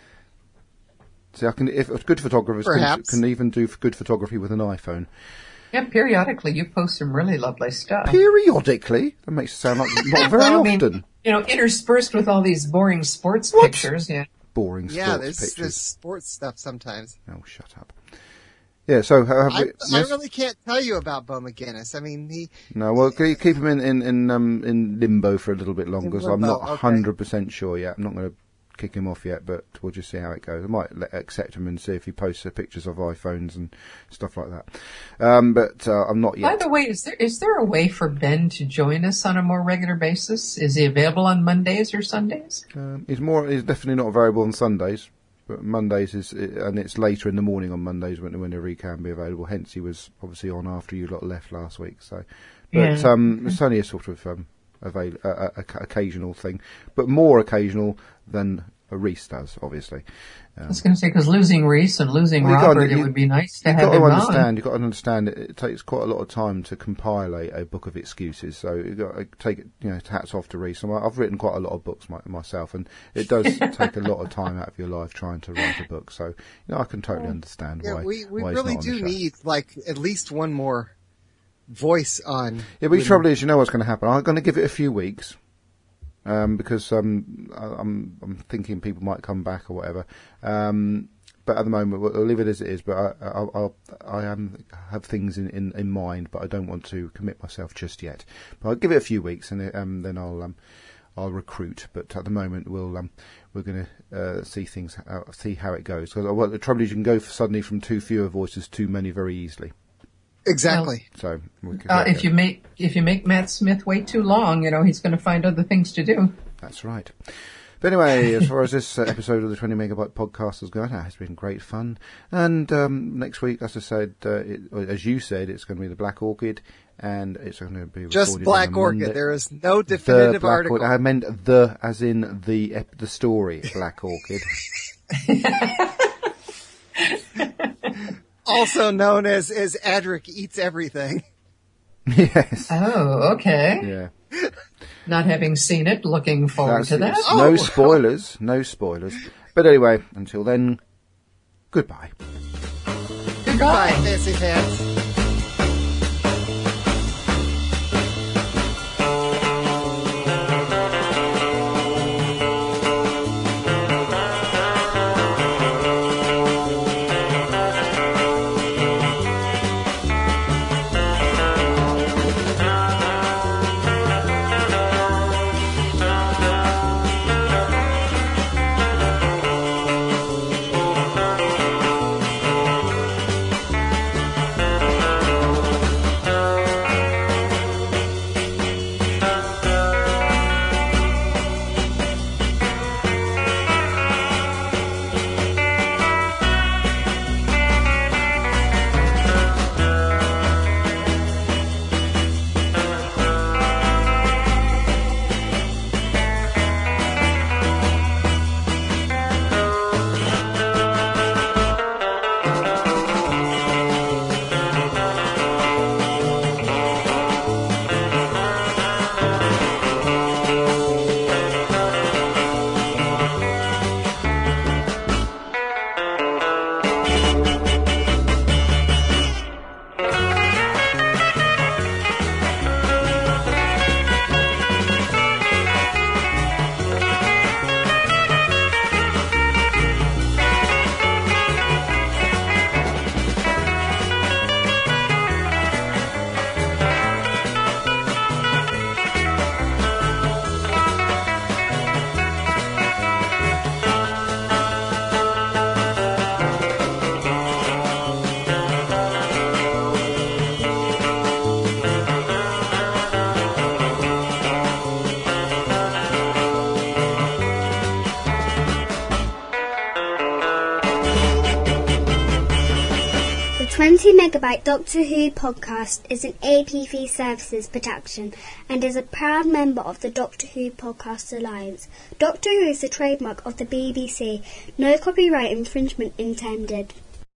See, I can. If good photographers can, Perhaps. can even do f- good photography with an iPhone. Yeah, periodically you post some really lovely stuff. Periodically, that makes it sound like not very Well, I mean, often. you know, interspersed with all these boring sports What? pictures. Yeah. Boring sports yeah, there's, pictures. there's sports stuff sometimes. Oh, shut up. Yeah. So have I, we, I yes? really can't tell you about Bo McGinnis. I mean, he No, well, keep keep him in in in, um, in limbo for a little bit longer. In So I'm limbo, not okay. hundred percent sure yet. I'm not going to kick him off yet, but we'll just see how it goes. I might let, accept him and see if he posts uh, pictures of iPhones and stuff like that. Um, but uh, I'm not By yet. the way, is there is there a way for Ben to join us on a more regular basis? Is he available on Mondays or Sundays? Um, he's more. He's definitely not available on Sundays, but Mondays is, and it's later in the morning on Mondays when whenever he can be available. Hence, he was obviously on after you lot left last week. So, but Yeah. um, it's only a sort of um, avail- uh, uh, occasional thing, but more occasional than a Reese does, obviously. I was going to say, because losing Reese and losing Well, you Robert, gotta- it you- would be nice to You've have got him to on. understand. You've got to understand. It, it takes quite a lot of time to compile a, a book of excuses. So you've got to take it. You know, hats off to Reese. And I- I've written quite a lot of books my, myself, and it does take a lot of time out of your life trying to write a book. So you know, I can totally understand yeah, why. we, we why he's really not on the do show. need like at least one more voice on. Yeah, but the trouble is, you know what's going to happen. I'm going to give it a few weeks. Um, because um, I, I'm I'm thinking people might come back or whatever. Um, but at the moment, we'll, we'll leave it as it is. But I, I, I'll, I am have things in, in, in mind, but I don't want to commit myself just yet. But I'll give it a few weeks, and um, then I'll um, I'll recruit. But at the moment, we'll um, we're going to uh, see things uh, see how it goes. Because well, the trouble is, you can go suddenly from two fewer voices to many very easily. Exactly. So we could Uh, go if there. you make if you make Matt Smith wait too long, you know he's going to find other things to do. That's right. But anyway, as far as this uh, episode of the twenty megabyte podcast has gone, it has been great fun. And um, next week, as I said, uh, it, as you said, it's going to be the Black Orchid, and it's going to be Just recorded Black on a Orchid. Monday. There is no The definitive Black article. Orchid. I meant the, as in the ep- the story, Black Orchid. Also known as as Adric Eats Everything. Yes. Oh, okay. Yeah. Not having seen it, looking forward That's to it. that. No Oh. spoilers. No spoilers. But anyway, until then, goodbye. Goodbye. Bye, Fancy Pants. twenty Megabyte Doctor Who podcast is an A P V Services production and is a proud member of the Doctor Who Podcast Alliance. Doctor Who is the trademark of the B B C. No copyright infringement intended.